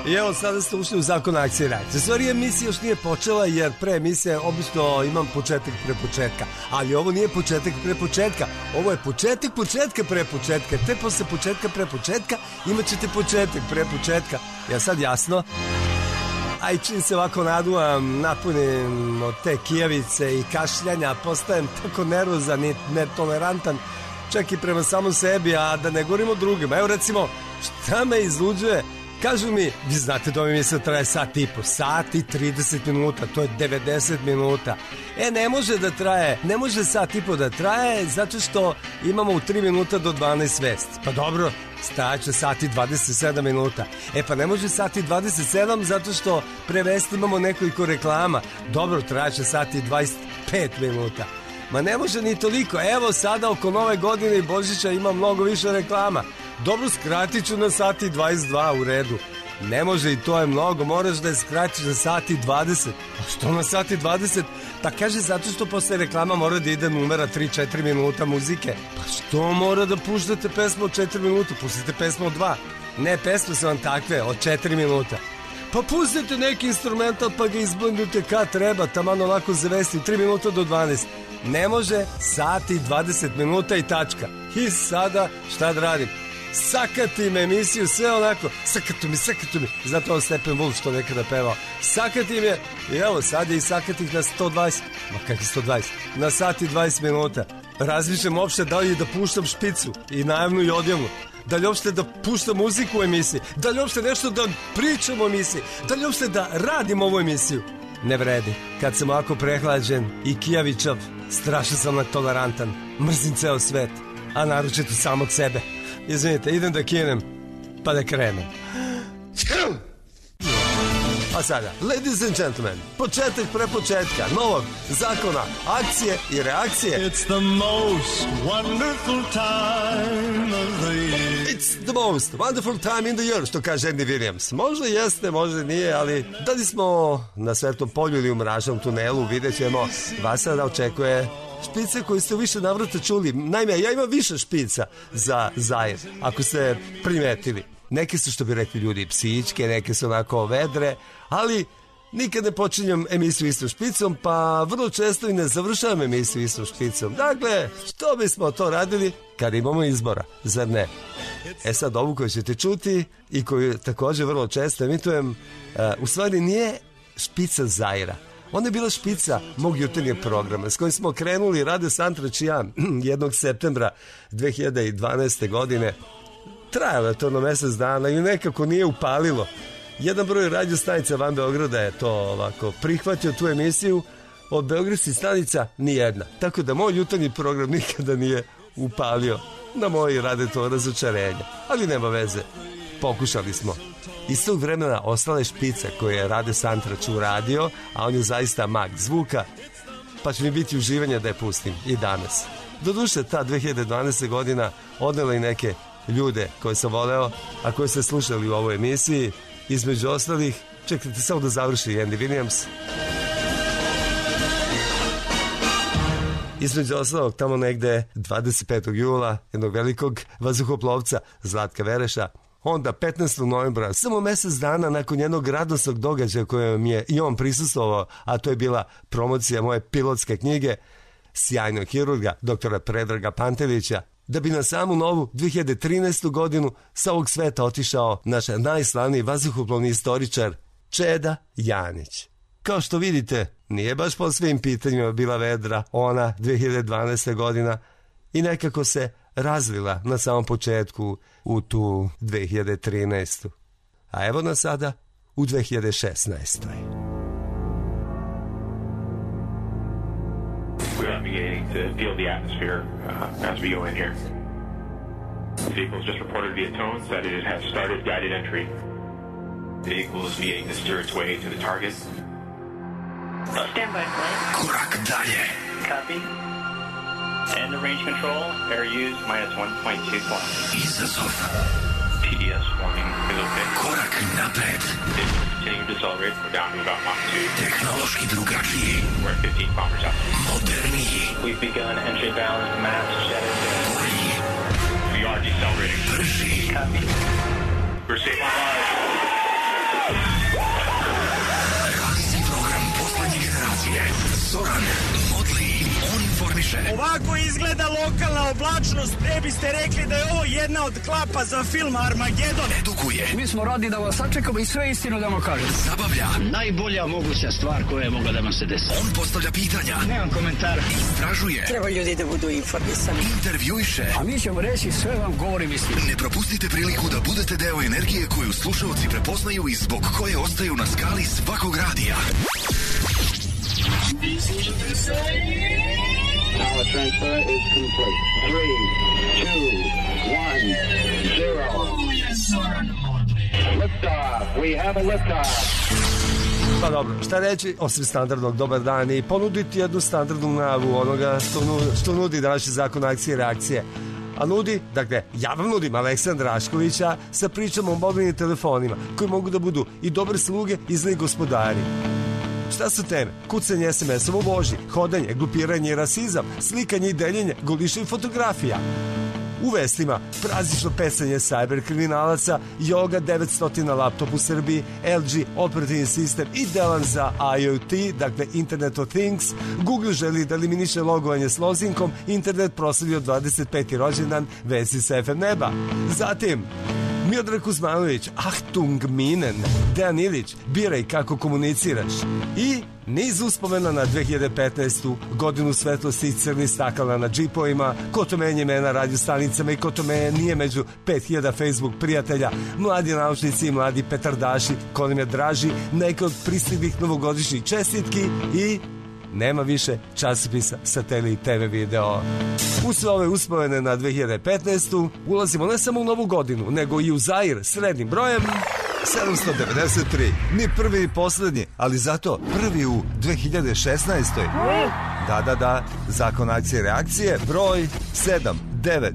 I evo sada ste ušli u zakon akcije i reakcije. Stvari emisija još nije počela jer pre emisije obično imam početak pre početka. Ali ovo nije početak pre početka. Ovo je početak početka pre početka. Te posle početka pre početka imat ćete početak pre početka. Ja sad jasno? A i čim se ovako naduvam, napunim od te kijavice i kašljanja, postajem tako nervozan i netolerantan čak i prema samom sebi, a da ne govorimo drugima. Evo recimo, šta me izluđuje? Kažu mi, vi znate da mi misle traje sat i po, sat i 30 minuta, to je 90 minuta. Ne može da traje, ne može sat i po da traje zato što imamo u 3 minuta do 12 vesti. Pa dobro, stajaće sat i 27 minuta. Pa ne može sat i 27 zato što pre vesti imamo nekoliko reklama. Dobro, trajaće sat i 25 minuta. Ma ne može ni toliko. Evo sada oko Nove godine i Božića ima mnogo više reklama. Dobro, skratit ću na sati 22, u redu. Ne može i to je mnogo, moraš da je skratiš na sati 20. A što na sati 20? Pa kaže zato što posle reklama mora da ide numera 3-4 minuta muzike. Pa što mora da puštate pesmu od 4 minuta? Pustite pesmu od 2. Ne, pesme su vam takve, od 4 minuta. Pa pustite neki instrumental pa ga izblendujte kad treba, taman onako zavesti 3 minuta do 12. Ne može, sati 20 minuta i tačka. I sada šta da radim? Sakatim emisiju, sve onako, sakatu mi. Znate ovo Steppenwolf što nekada pevao. Sakatim je, i evo sad je i sakatih na 120, ma kakvi 120, na sati 20 minuta. Razmišljam uopšte da li da puštam špicu i najavnu i odjavnu. Da li uopšte da puštam muziku u emisiji? Da li uopšte nešto da pričam u emisiji? Da li uopšte da radim ovu emisiju? Ne vredi. Kad sam ovako prehlađen i kijavičav, strašno sam netolerantan. Mrzim ceo svet, a naročito samog sebe. Izvinite, idem da kinem, pa da krenem. A sada, ladies and gentlemen, početak pre početka novog zakona akcije i reakcije. It's the most wonderful time of the year. It's the most wonderful time in the year, što kaže Andy Williams. Možda jeste, možda nije, ali da li smo na Svetom polju ili u mražnom tunelu, vidjet ćemo. Vas sada očekuje špice koje ste u više navrata čuli. Naime, ja imam više špica za Zair, ako ste primetili. Neke su, što bi rekli ljudi, psihičke, neke su onako vedre, ali nikad ne počinjem emisiju istom špicom, pa vrlo često i ne završavam emisiju istom špicom. Dakle, što bismo to radili kad imamo izbora, zar ne? Sad ovu koju ćete čuti i koju također vrlo često emitujem, u stvari nije špica Zaira. Ona je bila špica mog jutarnjeg programa s kojim smo krenuli Radio Santrač i ja 1. septembra 2012. godine. Trajalo je to na mjesec dana i nekako nije upalilo. Jedan broj radio stanica van Beograda je to ovako prihvatio tu emisiju, od beogradskih stanica nijedna. Tako da moj jutarnji program nikada nije upalio. Na moji rade to razočarenje. Ali nema veze, pokušali smo. Iz tog vremena ostale špice koje je Radio Santrač uradio, a on je zaista mag zvuka, pa će mi biti uživanje da je pustim i danas. Doduše, ta 2012. godina odnela i neke ljude koje sam voleo, a koje ste slušali u ovoj emisiji. Između ostalih, čekajte samo da završi Andy Williams. Između ostalog, tamo negde 25. jula, jednog velikog vazduhoplovca Zlatka Vereša, onda 15. novembra, samo mjesec dana nakon jednog radosnog događaja kojem je i on prisustvovao, a to je bila promocija moje pilotske knjige, sjajnog hirurga, doktora Predraga Pantelića, da bi na samu novu 2013. godinu sa ovog sveta otišao naš najslavniji vazduhoplovni istoričar Čeda Janić. Kao što vidite, nije baš po svim pitanjima bila vedra ona 2012. godina i nekako se razvila na samom početku u tu 2013. A evo nas sada u 2016. We are beginning to feel the atmosphere as we go in here. The vehicle has just reported via tones that it has started guided entry. The vehicle is beginning to steer its way to the target. Stand by, flight. Korak dalje. Copy. And the range control, air use -1.21. Izazov. TDS warning is okay. Korak napred. It's continuing to accelerate. We're down to about Mach 2. Tehnološki drugačiji. We're at 15 kilometers out. Moderniji. We've begun entry bound mass jet. Bolji. We are decelerating. Brži. Copy. We're safe on live. izgleda lokalna oblačnost, ne biste rekli da je ovo jedna od klapa za film Armagedon. Edukuje. Mi smo radi da vas sačekamo i sve istinu da vam kažem. Zabavlja. Najbolja moguća stvar koja je mogla da vam se desi. On postavlja pitanja. Nemam komentara. Istražuje. Treba ljudi da budu informisani. Intervjuiše. A mi ćemo reći sve vam govorim istinu. Ne propustite priliku da budete deo energije koju slušalci prepoznaju i zbog koje ostaju na skali svakog radija. Power transfer is complete. 3, 2, 1, 0. Liftoff. We have a liftoff. Pa dobro, šta reći osim standardnog dobar dan i ponuditi jednu standardnu najavu onoga što nudi današnji zakon akcije i reakcije. A nudi, dakle, ja vam nudim Aleksandra Raškovića sa pričom o mobilnim telefonima koji mogu da budu i dobre sluge i zli gospodari. Šta su teme? Kucanje SMS-om u vožnji, hodanje, glupiranje i rasizam, slikanje i deljenje, goliša i fotografija. U vestima praznično pesanje cyber kriminalaca, Yoga 900 na laptopu u Srbiji, LG operativni sistem idealan za IoT, dakle Internet of Things, Google želi da eliminiše logovanje s lozinkom, internet proslavio 25. rođendan, vesti sa FM neba. Zatim, Miodrag Kuzmanović, Achtung Minen, Dejan Ilić, biraj kako komuniciraš. I niz uspomena na 2015. godinu svetlosti i crni stakala na džipovima, ko to menje imena radio stanicama i ko to menje nije među 5000 Facebook prijatelja, mladi naučnici i mladi petardaši, ko nam je draži, neke od pristiglih novogodišnjih čestitki i nema više časopisa, satelit, TV video. U sve ove uspomene na 2015. ulazimo ne samo u novu godinu, nego i u Zair srednjim brojem 793. Ni prvi ni poslednji, ali zato prvi u 2016. Da, zakon akcije i reakcije, broj 7-9.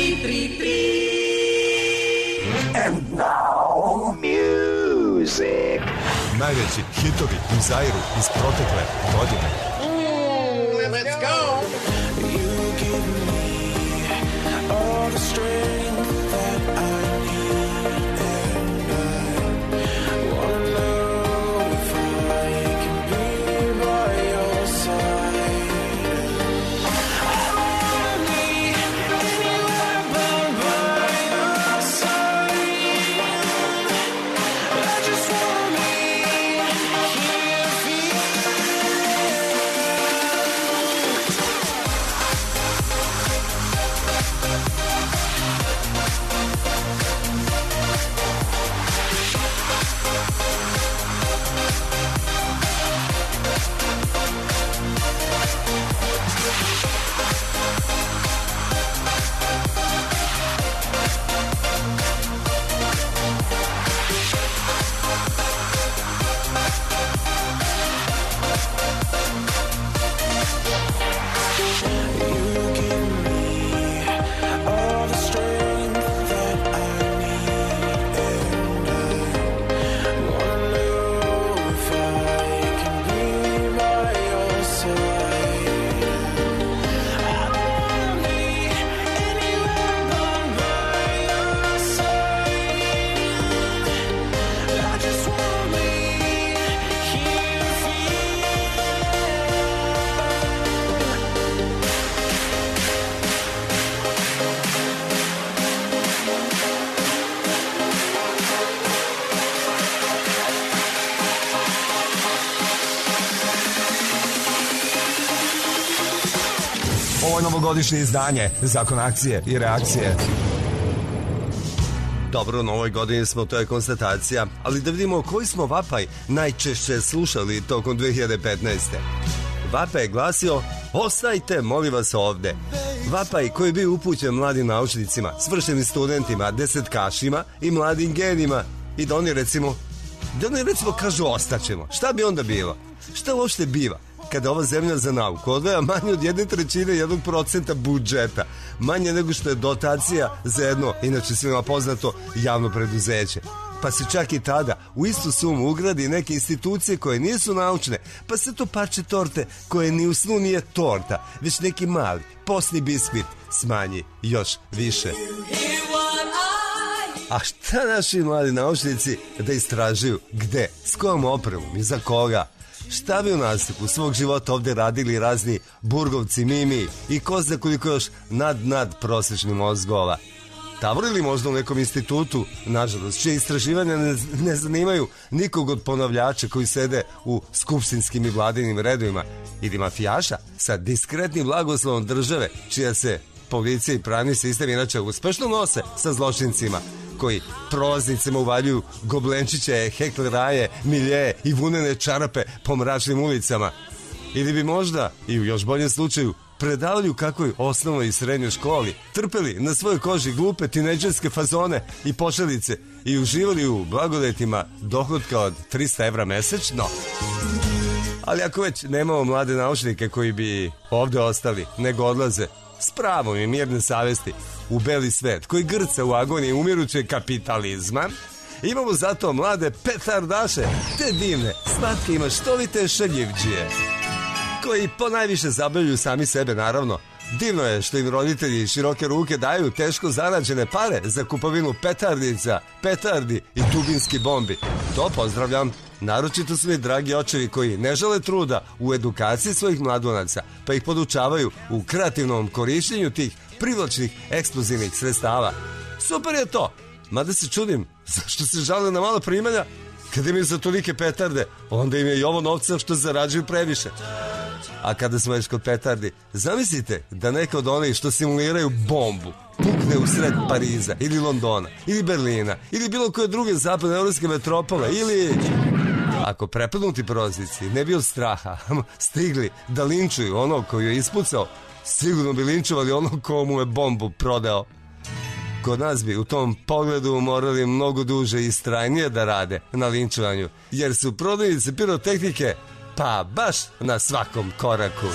And now music. Najveći hitovi u Zairu iz protekle godine. Let's go. You give me all the strength that I need, and I wanna know if I can be by your side. I wanna be anywhere but by your side. I just wanna be here for you. Ovo je novogodišnje izdanje, zakon akcije i reakcije. Dobro, u novoj godini smo, to je konstatacija, ali da vidimo koji smo vapaj najčešće slušali tokom 2015. Vapaj je glasio, ostajte, molim vas ovde. Vapaj koji je bio upućen mladim naučnicima, svršenim studentima, desetkašima i mladim genima. I da oni recimo kažu ostaćemo. Šta bi onda bilo? Šta uopšte biva kada ova zemlja za nauku odvaja manje od 1/3 1% budžeta, manje nego što je dotacija za jedno, inače svima poznato, javno preduzeće? Pa se čak i tada u istu sumu ugradi neke institucije koje nisu naučne, pa se to parče torte koje ni u snu nije torta, već neki mali posni biskvit smanji još više. A šta naši mladi naučnici da istražuju? Gde? S kojom opremom i za koga? šta bi u nastavku svog života ovde radili razni burgovci, mimi i ko zna koliko još nad prosječnih mozgova. Tavorili možda u nekom institutu, nažalost, čije istraživanja ne zanimaju nikog od ponavljača koji sede u skupštinskim i vladinim redovima, ili mafijaša sa diskretnim blagoslovom države, čija se policija i pravni sistem inače uspešno nose sa zločincima, koji prolaznicima uvaljuju goblenčiće, hekleraje, milje i vunene čarape po mračnim ulicama. Ili bi možda, i u još boljem slučaju, predavali u kakvoj osnovnoj i srednjoj školi, trpeli na svojoj koži glupe tinejdžerske fazone i pošalice i uživali u blagodetima dohotka od 300 evra mesečno. Ali ako već nemamo mlade naučnike koji bi ovde ostali, nego odlaze s pravom i mirne savesti u beli svet koji grca u agoniji umirućeg kapitalizma, imamo zato mlade petardaše, te divne, slatke i maštovite šaljivđije, koji ponajviše zabavljaju sami sebe, naravno. Divno je što im roditelji široke ruke daju teško zarađene pare za kupovinu petardica, petardi i dubinski bombi. To pozdravljam. Naročito su mi dragi očevi koji ne žele truda u edukaciji svojih mladunaca, pa ih podučavaju u kreativnom korišćenju tih privlačnih eksplozivnih sredstava. Super je to, mada se čudim zašto se žale na mala primanja, kada im je za tolike petarde, onda im je i ovo novca što zarađuju previše. A kada smo već kod petardi, zamislite da neka od onih što simuliraju bombu pukne u sred Pariza ili Londona ili Berlina ili bilo koje druge zapadne evropske metropole, ili ako prepadnuti proznici ne bi od straha stigli da linčuju onog koji je ispucao, sigurno bi linčovali onog komu je bombu prodao. Kod nas bi u tom pogledu morali mnogo duže i istrajnije da rade na linčovanju, jer su prodavnice pirotehnike pa baš na svakom koraku.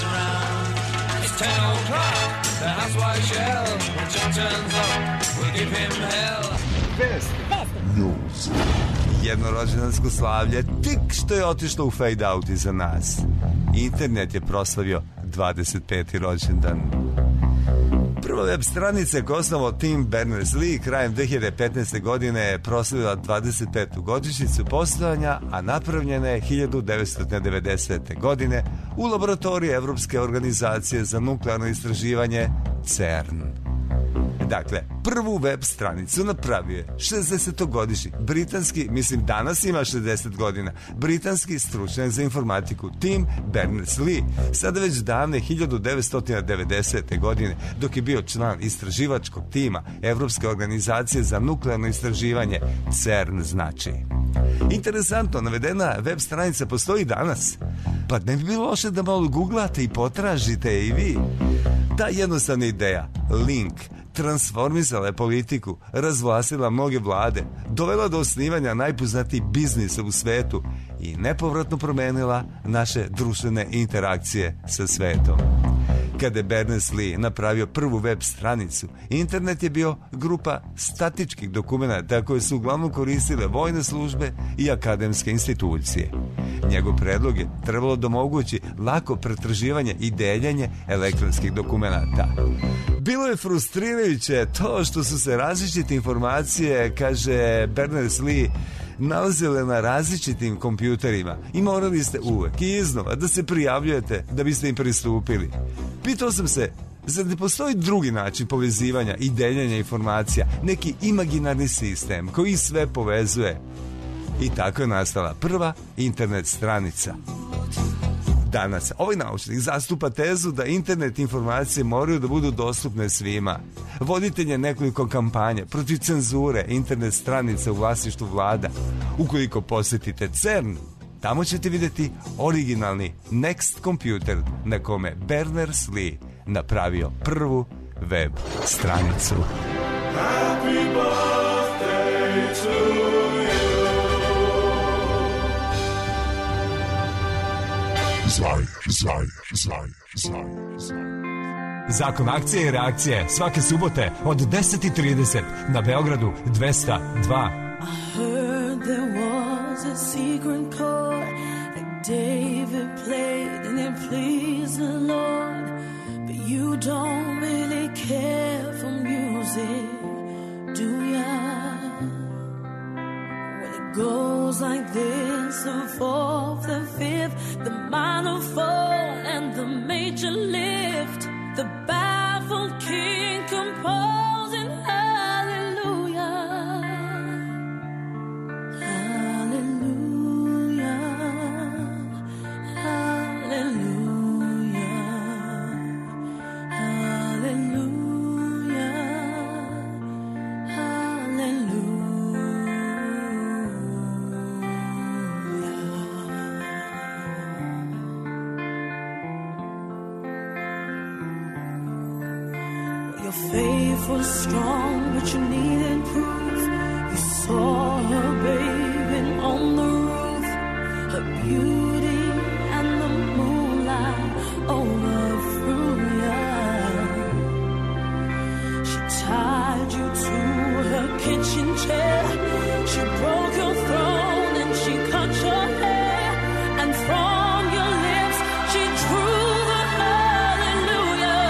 Jednorođendansko slavlje tik što je otišlo u fade out iza nas. Internet je proslavio 25. rođendan. Prva web stranica koju osnovao Tim Berners-Lee krajem 2015. godine je proslavila 25. godišnjicu postojanja, a napravljena je 1990. godine u laboratoriji Evropske organizacije za nuklearno istraživanje CERN. Dakle, prvu web stranicu napravio je 60-godišnji britanski, mislim danas ima 60 godina, britanski stručnjak za informatiku Tim Berners-Lee, sada već davne 1990. godine, dok je bio član istraživačkog tima Evropske organizacije za nuklearno istraživanje, CERN znači. Interesantno, navedena web stranica postoji danas, pa ne bi bilo loše da malo googlate i potražite i vi. Ta jednostavna ideja, link, transformisala je politiku, razvlastila mnoge vlade, dovela do osnivanja najpoznatijih biznisa u svetu i nepovratno promenila naše društvene interakcije sa svetom. Kada je Berners-Lee napravio prvu web stranicu, internet je bio grupa statičkih dokumenata koje su uglavnom koristile vojne službe i akademske institucije. Njegov predlog je trebalo da omogući lako pretraživanje i deljenje elektronskih dokumenata. Bilo je frustrirajuće to što su se različite informacije, kaže Berners-Lee, nalazile na različitim kompjuterima i morali ste uvek i iznova da se prijavljujete da biste im pristupili. Pitao sam se, zar ne postoji drugi način povezivanja i deljenja informacija, neki imaginarni sistem koji sve povezuje? I tako je nastala prva internet stranica. Danas ovaj naučnik zastupa tezu da internet informacije moraju da budu dostupne svima. Voditelj je nekoliko kampanja protiv cenzure internet stranica u vlasništvu vlada. Ukoliko posjetite CERN, tamo ćete vidjeti originalni Next kompjuter na kome Berners-Lee napravio prvu web stranicu. Happy birthday to you. Zakon akcije i reakcije svake subote od 10:30 na Beogradu 202. I heard there was a secret chord that David played and it pleased the Lord, but you don't really care for music, do ya? Well, it goes like this, the fourth, the fifth, the minor fall and the major lift. The baffled king composing hallelujah, hallelujah, hallelujah, hallelujah, hallelujah. Your faith was strong, but you needed proof. You saw her bathing on the roof, her beauty and the moonlight overthrew ya. She tied you to her kitchen chair. She broke your throne and she cut your hair, and from your lips she drew the hallelujah.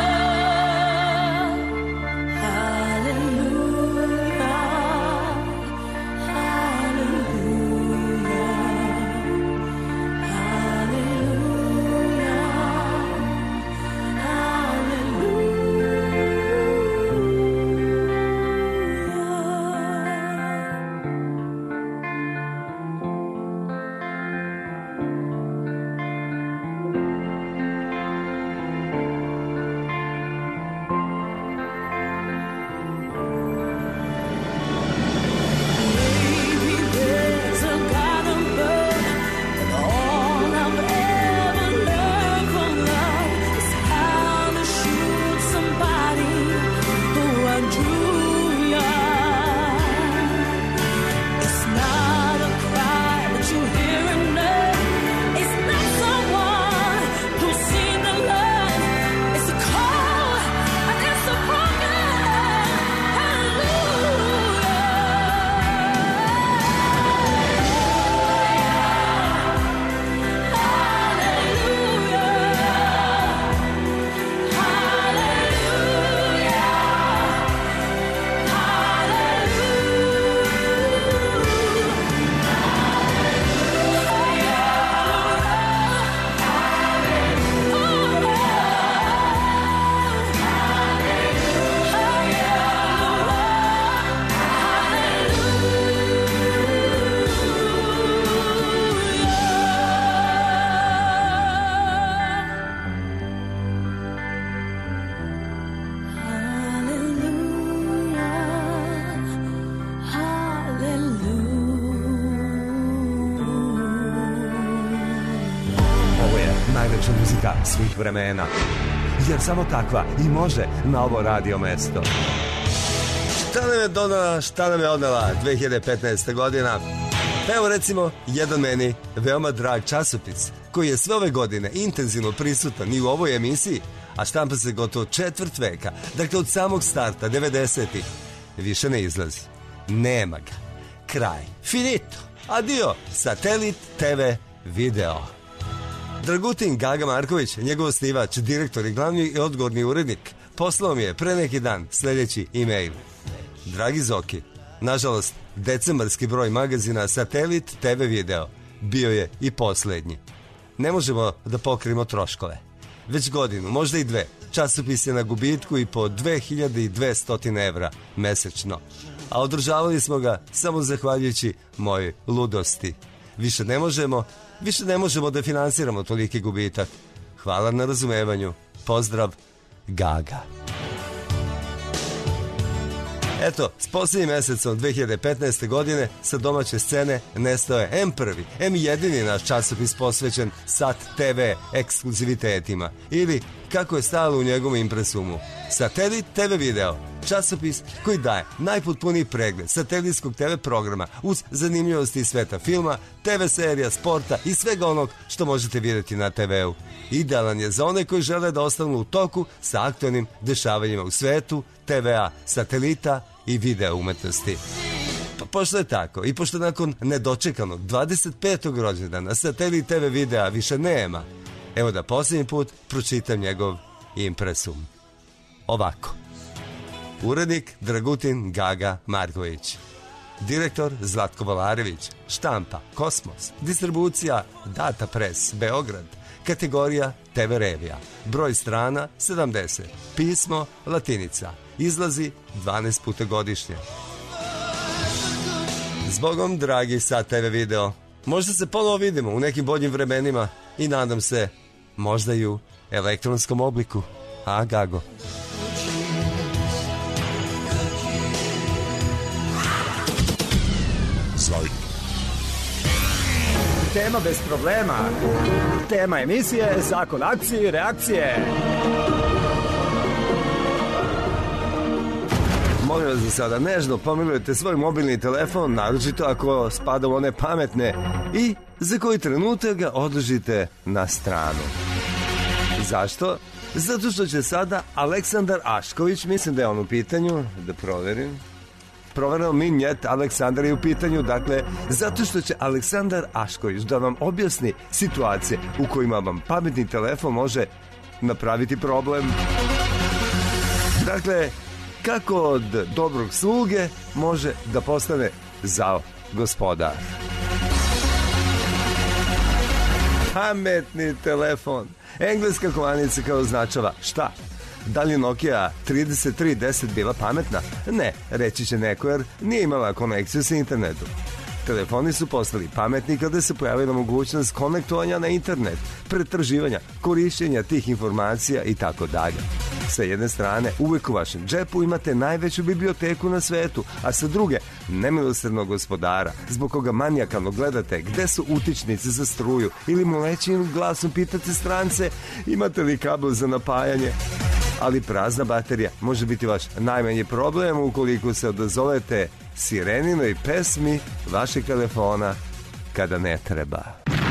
najlepša muzika svih vremena. Jer samo takva i može na ovo radio mesto. Šta nam je donala, šta nam je odnela 2015. godina? Evo recimo jedan meni veoma drag časopis koji je sve ove godine intenzivno prisutan i u ovoj emisiji, a štampa se gotovo četvrt veka, dakle od samog starta 90-ih. Više ne izlazi. Nema ga. Kraj. Finito. Adio. Satelit TV video. Dragutin Gaga Marković, njegov osnivač, direktor i glavni odgovorni urednik, poslao mi je pre neki dan sljedeći e-mail. Dragi Zoki, nažalost, decembarski broj magazina Satelit TV video bio je i poslednji. Ne možemo da pokrijemo troškove. Već godinu, možda i dve, časopis je na gubitku i po 2200 evra mesečno. A održavali smo ga samo zahvaljujući mojoj ludosti. Više ne možemo da finansiramo toliki gubitak. Hvala na razumevanju. Pozdrav, Gaga. Eto, s posljednjim mesecom 2015. godine sa domaće scene nestao je M prvi, M jedini naš časopis posvećen Sat TV ekskluzivitetima. Ili, kako je stajalo u njegovom impresumu, Satelit TV video, časopis koji daje najpotpuniji pregled satelitskog TV programa uz zanimljivosti sveta filma, TV serija, sporta i svega onog što možete vidjeti na TV-u. Idealan je za one koji žele da ostanu u toku sa aktualnim dešavanjima u svetu, TV-a, satelita i video umetnosti. Pošto je tako i pošto nakon nedočekanog 25. rođendana Satelit TV videa više nema, evo da posljednji put pročitam njegov impresum. Ovako. Urednik Dragutin Gaga Marković. Direktor Zlatko Valarević. Štampa Kosmos. Distribucija Data Press Beograd. Kategorija TV Revija. Broj strana 70. Pismo latinica. Izlazi 12 puta godišnje. Zbogom, dragi Sad TV video. Možda se ponovo vidimo u nekim boljim vremenima i nadam se možda i u elektronskom obliku. A Gago. Tema bez problema. Tema emisije, zakon akcije i reakcije. Molim vas da sada nežno pomilujete svoj mobilni telefon, naročito ako spada u one pametne, i za koji trenutak ga odložite na stranu. Zašto? Zato što će sada Aleksandar Ašković, mislim da je on u pitanju, da proverim. Provereno minjet, Aleksandar je u pitanju, dakle, zato što će Aleksandar Ašković da vam objasni situacije u kojima vam pametni telefon može napraviti problem. Dakle, kako od dobrog sluge može da postane zao gospodar. Pametni telefon. Engleska kovanica kao označava šta? Da li Nokia 3310 bila pametna? Ne, reći će neko jer nije imala konekciju sa internetom. Telefoni su postali pametni kada se pojavila mogućnost konektovanja na internet, pretraživanja, korišćenja tih informacija i tako dalje. Sa jedne strane, uvek u vašem džepu imate najveću biblioteku na svetu, a sa druge, nemilosrdnog gospodara, zbog koga manijakalno gledate gde su utičnice za struju ili mu lećim glasom pitate strance imate li kabel za napajanje. Ali prazna baterija može biti vaš najmanji problem ukoliko se odazovete sireninoj pesmi vašeg telefona kada ne treba.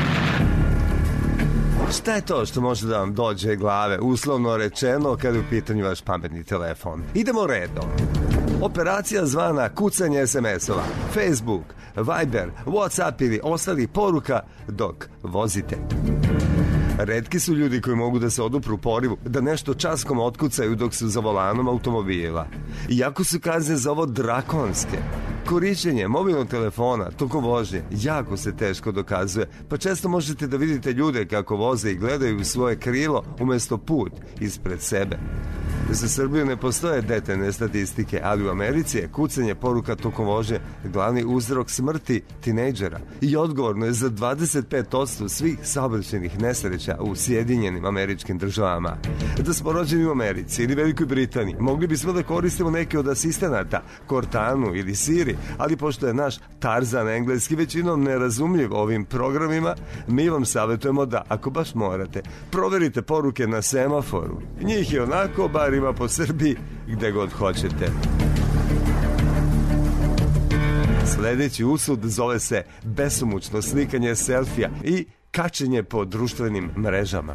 Šta je to što može da vam dođe glave, uslovno rečeno, kada je u pitanju vaš pametni telefon? Idemo redom. Operacija zvana kucanje SMS-ova, Facebook, Viber, Whatsapp ili ostalih poruka dok vozite. Retki su ljudi koji mogu da se odupru porivu, da nešto časkom otkucaju dok su za volanom automobila. Iako su kazne za ovo drakonske. Korišćenje mobilnog telefona tokom vožnje jako se teško dokazuje, pa često možete da vidite ljude kako voze i gledaju u svoje krilo umesto put ispred sebe. Za Srbiju ne postoje detaljne statistike, ali u Americi je kucanje poruka tokom vožnje glavni uzrok smrti tinejdžera i odgovorno je za 25% svih saobraćajnih nesreća u Sjedinjenim Američkim Državama. Da smo rođeni u Americi ili Velikoj Britaniji, mogli bismo da koristimo neke od asistenata, Cortanu ili Siri, ali pošto je naš Tarzan engleski većinom nerazumljiv ovim programima, mi vam savjetujemo da, ako baš morate, proverite poruke na semaforu. Njih je onako, bar ima po Srbiji, gde god hoćete. Sledeći usud zove se besomučno slikanje selfija i kačenje po društvenim mrežama.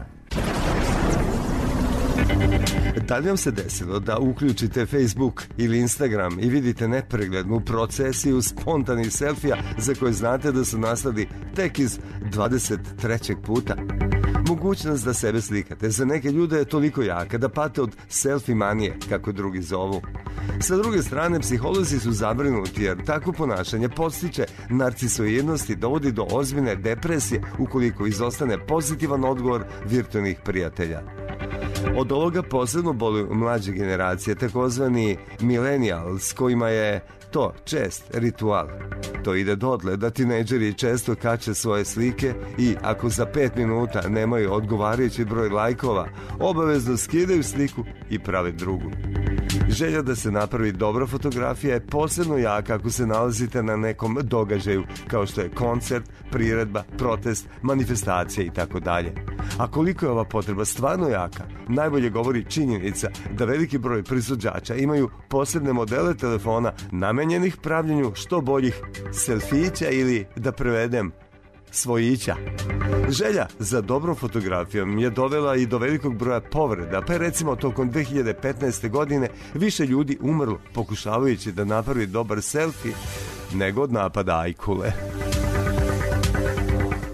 Da li vam se desilo da uključite Facebook ili Instagram i vidite nepreglednu procesiju spontanih selfija za koje znate da su nastali tek iz 23. puta? Mogućnost da sebe slikate za neke ljude je toliko jaka da pate od selfie manije, kako drugi zovu. Sa druge strane, psiholozi su zabrinuti jer takvo ponašanje podstiče narcisoidnost i dovodi do ozbiljne depresije ukoliko izostane pozitivan odgovor virtualnih prijatelja. Od ovoga posebno boluju mlađe generacije, takozvani millennials, kojima je to čest ritual. To ide dotle da tinejdžeri često kače svoje slike i ako za 5 minuta nemaju odgovarajući broj lajkova, obavezno skidaju sliku i prave drugu. Želja da se napravi dobra fotografija je posebno jaka ako se nalazite na nekom događaju kao što je koncert, priredba, protest, manifestacija i tako dalje. A koliko je ova potreba stvarno jaka, najbolje govori činjenica da veliki broj proizvođača imaju posebne modele telefona namenjenih pravljenju što boljih selfića ili, da prevedem, svojića. Želja za dobrom fotografijom je dovela i do velikog broja povreda, pa je recimo tokom 2015. godine više ljudi umrlo pokušavajući da napravi dobar selfie nego od napada ajkule.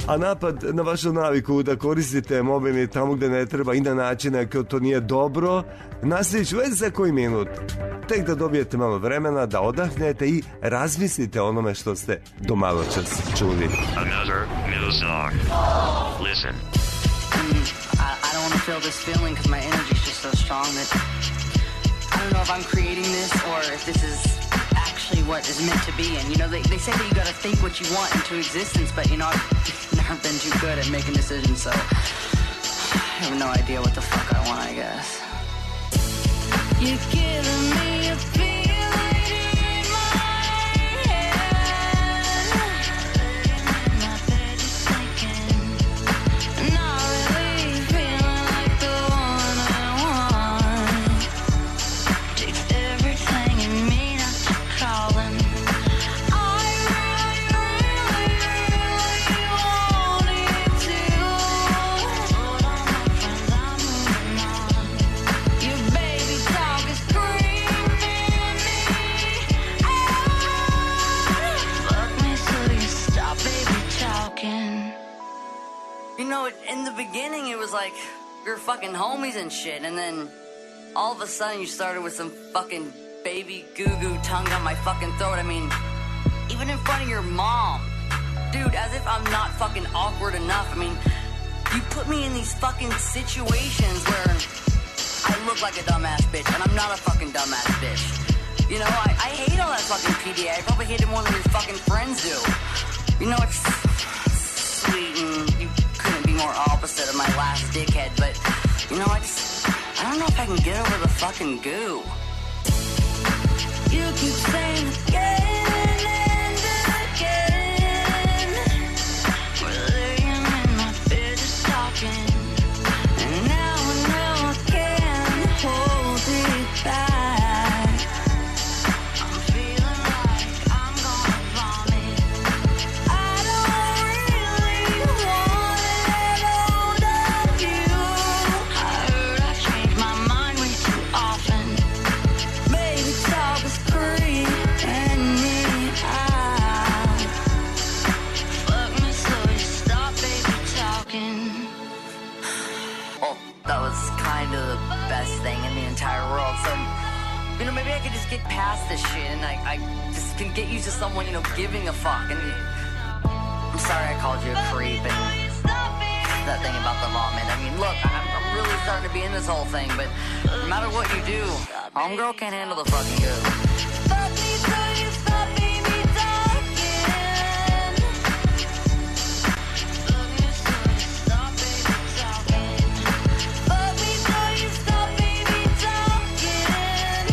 A napad na vašu naviku da koristite mobilni tamo gde ne treba i na načine kao to nije dobro, nastavit ću već za koji minut. Tek da dobijete malo vremena, da odahnete i razmislite o onome što ste do malo čas čuli. Another new song. Listen. I don't want to feel this feeling because my energy is just so strong that I don't know if I'm creating this or if this is actually what is meant to be. And you know, they say that you got to think what you want into existence, but you know, I've never been too good at making decisions, so I have no idea what the fuck I want, I guess. You're giving me a feeling in my head. My bed is sinking, not really feeling like the one I want. Takes everything in me not to call him. I really wanted to. Hold on, my friends, I'm moving on. Your baby talk is screaming me out. Fuck me so you stop, baby, talking. You know, in the beginning it was like we were fucking homies and shit, and then all of a sudden you started with some fucking baby goo-goo tongue down my fucking throat. I mean, even in front of your mom. Dude, as if I'm not fucking awkward enough. I mean, you put me in these fucking situations where I look like a dumbass bitch, and I'm not a fucking dumbass bitch. You know, I hate all that fucking PDA. I probably hate it more than your fucking friends do. You know, it's sweet and you couldn't be more opposite of my last dickhead, but, you know, I don't know if I can get over the fucking goo. You keep saying again and again. We're laying in my bed just talking, and now I know I can't hold it back. I'm feeling like I'm gonna vomit. I don't really wanna let hold of you. I heard I changed my mind way too often. Baby talk is creeping me out. Fuck me so you stop, baby talking. Well, that was kind of the best thing in the entire world. So, you know, maybe I could just get past this shit and I just can get used to someone, you know, giving a fuck. And I'm sorry I called you a creep and that thing about the vomit. I mean, look, I'm really starting to be in this whole thing, but no matter what you do, homegirl can't handle the fucking goo. Fuck me so you stop, baby talking. Fuck me so you stop, baby talking. Fuck me so you stop, baby talking.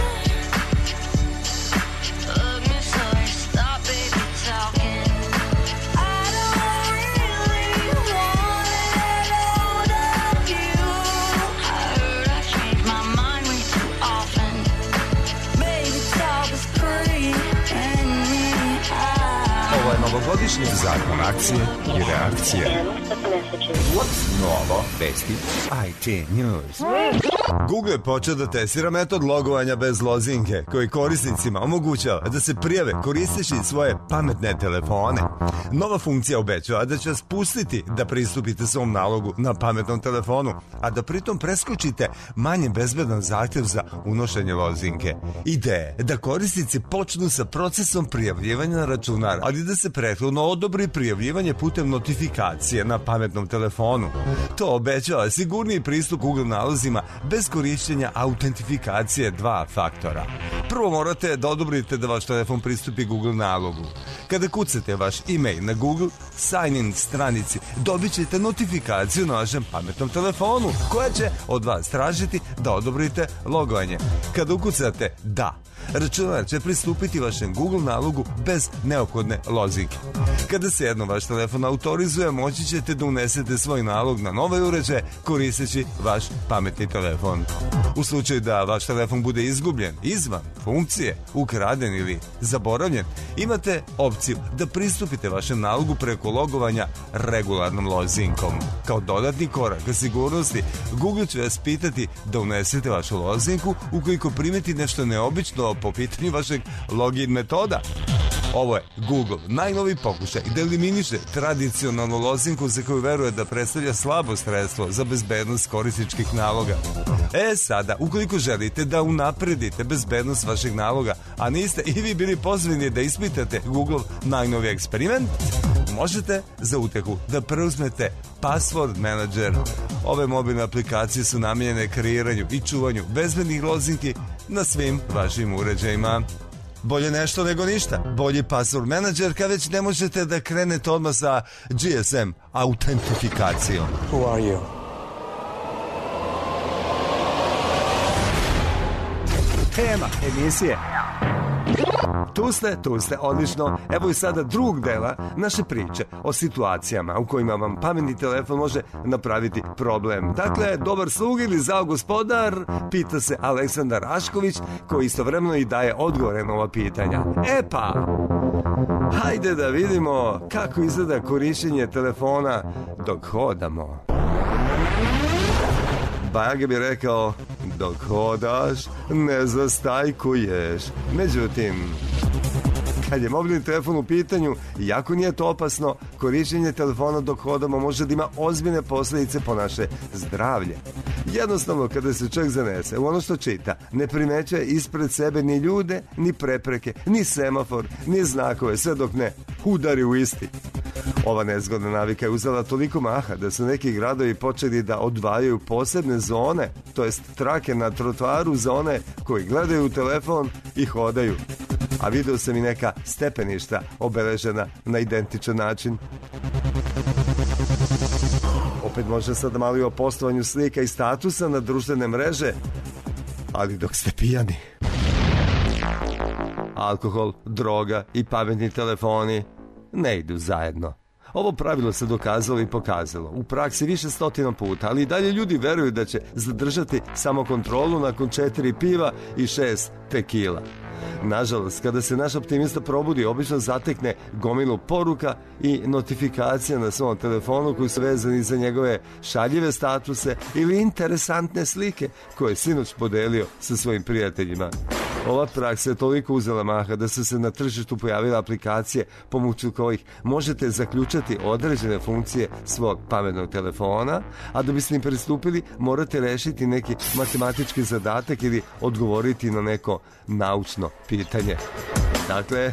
Fuck me so you stop, baby talking. I don't really wanna let hold of you. I heard I changed my mind way too often. Baby talk is creeping me out. Ovo je novogodišnji zakon akcije i reakcije. Novo, vesti, IT News. Google je počeo da testira metod logovanja bez lozinke, koji korisnicima omogućava da se prijave koristeći svoje pametne telefone. Nova funkcija obećava da će vas pustiti da pristupite svom nalogu na pametnom telefonu, a da pritom preskočite manje bezbedan zahtjev za unošenje lozinke. Ideja je da korisnici počnu sa procesom prijavljivanja na računar, ali da se prethodno odobri prijavljivanje putem notifikacije na pametnom telefonu. To obećava sigurniji pristup Google nalozima bez korišćenja autentifikacije dva faktora. Prvo morate da odobrite da vaš telefon pristupi Google nalogu. Kada kucate vaš e-mail na Google sign-in stranici, dobit ćete notifikaciju na vašem pametnom telefonu koja će od vas tražiti da odobrite logovanje. Kada ukucate da, računar će pristupiti vašem Google nalogu bez neophodne lozinke. Kada se jednom vaš telefon autorizuje, moći ćete da unesete svoj nalog na nove uređaje koristeći vaš pametni telefon. U slučaju da vaš telefon bude izgubljen, izvan funkcije, ukraden ili zaboravljen, imate opciju da pristupite vašem nalogu preko logovanja regularnom lozinkom. Kao dodatni korak ka sigurnosti, Google će vas pitati da unesete vašu lozinku ukoliko primeti nešto neobično po pitanju vašeg login metoda. Ovo je Google, najnoviji pokušaj da eliminiše tradicionalnu lozinku za koju veruje da predstavlja slabo sredstvo za bezbednost korisničkih naloga. Sada, ukoliko želite da unapredite bezbednost vašeg naloga, a niste i vi bili pozvani da ispitate Google najnovi eksperiment, možete za utehu da preuzmete Password Manager. Ove mobilne aplikacije su namijenjene kreiranju i čuvanju bezbednih lozinki na svim vašim uređajima. Bolje nešto nego ništa. Bolji Password Manager kad već ne možete da krenete odmah sa GSM autentifikacijom. Who are you? Tema emisije. Tu ste, odlično. Evo i sada drugog dela naše priče o situacijama u kojima vam pametni telefon može napraviti problem. Dakle, dobar slug ili zao gospodar, pita se Aleksandar Rašković, koji istovremeno i daje odgovore na ova pitanja. Pa, hajde da vidimo kako izgleda korišćenje telefona dok hodamo. Bajage bi rekao, dok hodaš, ne zastajkuješ. Međutim, kad je mobilni telefon u pitanju, jako nije to opasno, korišćenje telefona dok hodamo može da ima ozbiljne posljedice po naše zdravlje. Jednostavno, kada se čovjek zanese u ono što čita, ne primećuje ispred sebe ni ljude, ni prepreke, ni semafor, ni znakove, sve dok ne udari u isti. Ova nezgodna navika je uzela toliko maha da su neki gradovi počeli da odvajaju posebne zone, to jest trake na trotoaru za one koji gledaju u telefon i hodaju. A video sam i neka stepeništa obeležena na identičan način. Opet može sad malo i o postovanju slika i statusa na društvene mreže, ali dok ste pijani. Alkohol, droga i pametni telefoni ne idu zajedno. Ovo pravilo se dokazalo i pokazalo u praksi više stotina puta, ali i dalje ljudi veruju da će zadržati samokontrolu nakon 4 piva i 6 tekila. Nažalost, kada se naš optimista probudi, obično zatekne gomilu poruka i notifikacija na svom telefonu koji su vezani za njegove šaljive statuse ili interesantne slike koje je sinoć podelio sa svojim prijateljima. Ova praksa je toliko uzela maha da su se na tržištu pojavile aplikacije pomoću kojih možete zaključati određene funkcije svog pametnog telefona, a da biste im pristupili morate rešiti neki matematički zadatak ili odgovoriti na neko naučno pitanje. Dakle,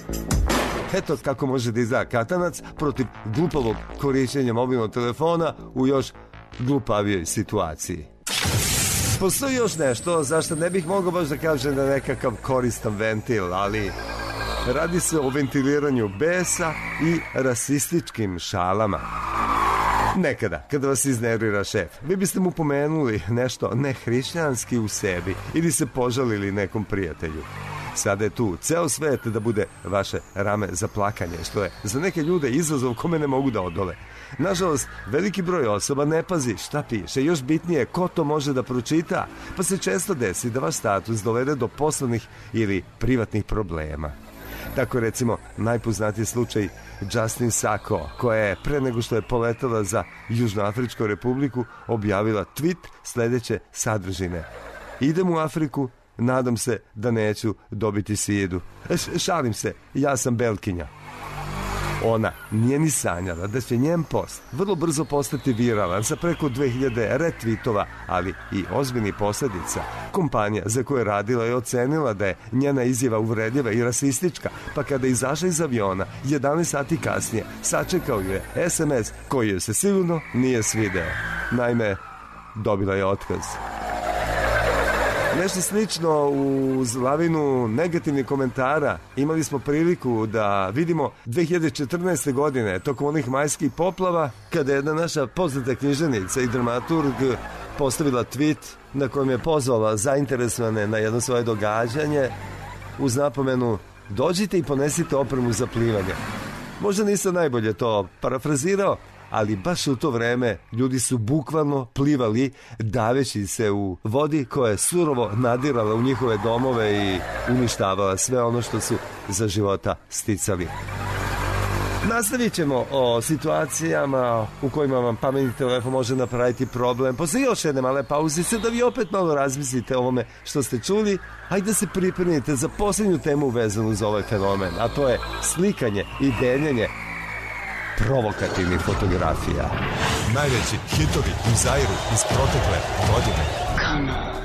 eto kako može da izda katanac protiv glupavog korišćenja mobilnog telefona u još glupavijoj situaciji. Postoji još nešto zašto ne bih mogao baš da kažem da je nekakav koristan ventil, ali radi se o ventiliranju besa i rasističkim šalama. Nekada, kada vas iznervira šef, vi biste mu pomenuli nešto nehrišćanski u sebi ili se požalili nekom prijatelju. Sada je tu ceo svet da bude vaše rame za plakanje, što je za neke ljude izazov kome ne mogu da odole. Nažalost, veliki broj osoba ne pazi šta piše, još bitnije ko to može da pročita, pa se često desi da vaš status dovede do poslovnih ili privatnih problema. Tako recimo, najpoznatiji slučaj Justin Sacco, koja je pre nego što je poletala za Južnoafričku republiku objavila tweet sledeće sadržine: idem u Afriku, nadam se da neću dobiti sidu. Šalim se, ja sam Belkinja. Ona nije ni sanjala da će njen post vrlo brzo postati viralan sa preko 2000 retvitova, ali i ozbiljnih posljedica. Kompanija za koju je radila je ocenila da je njena izjava uvredljiva i rasistička, pa kada je izašla iz aviona 11 sati kasnije sačekao ju je SMS koji joj se sigurno nije svideo. Naime, dobila je otkaz. Nešto slično uz lavinu negativnih komentara imali smo priliku da vidimo 2014. godine tokom onih majskih poplava, kada je jedna naša poznata književnica i dramaturg postavila tweet na kojem je pozvala zainteresovane na jedno svoje događanje uz napomenu: dođite i ponesite opremu za plivanje. Možda nisam najbolje to parafrazirao, ali baš u to vreme ljudi su bukvalno plivali daveći se u vodi koja je surovo nadirala u njihove domove i uništavala sve ono što su za života sticali. Nastavit ćemo o situacijama u kojima vam pametni telefon može napraviti problem. Posle još jedne male pauzice da vi opet malo razmislite o ovome što ste čuli. Hajde da se pripremite za posljednju temu vezanu za ovaj fenomen, a to je slikanje i deljenje provokativnih fotografija. Najveći hitovi u Zairu iz protekle godine. Come on.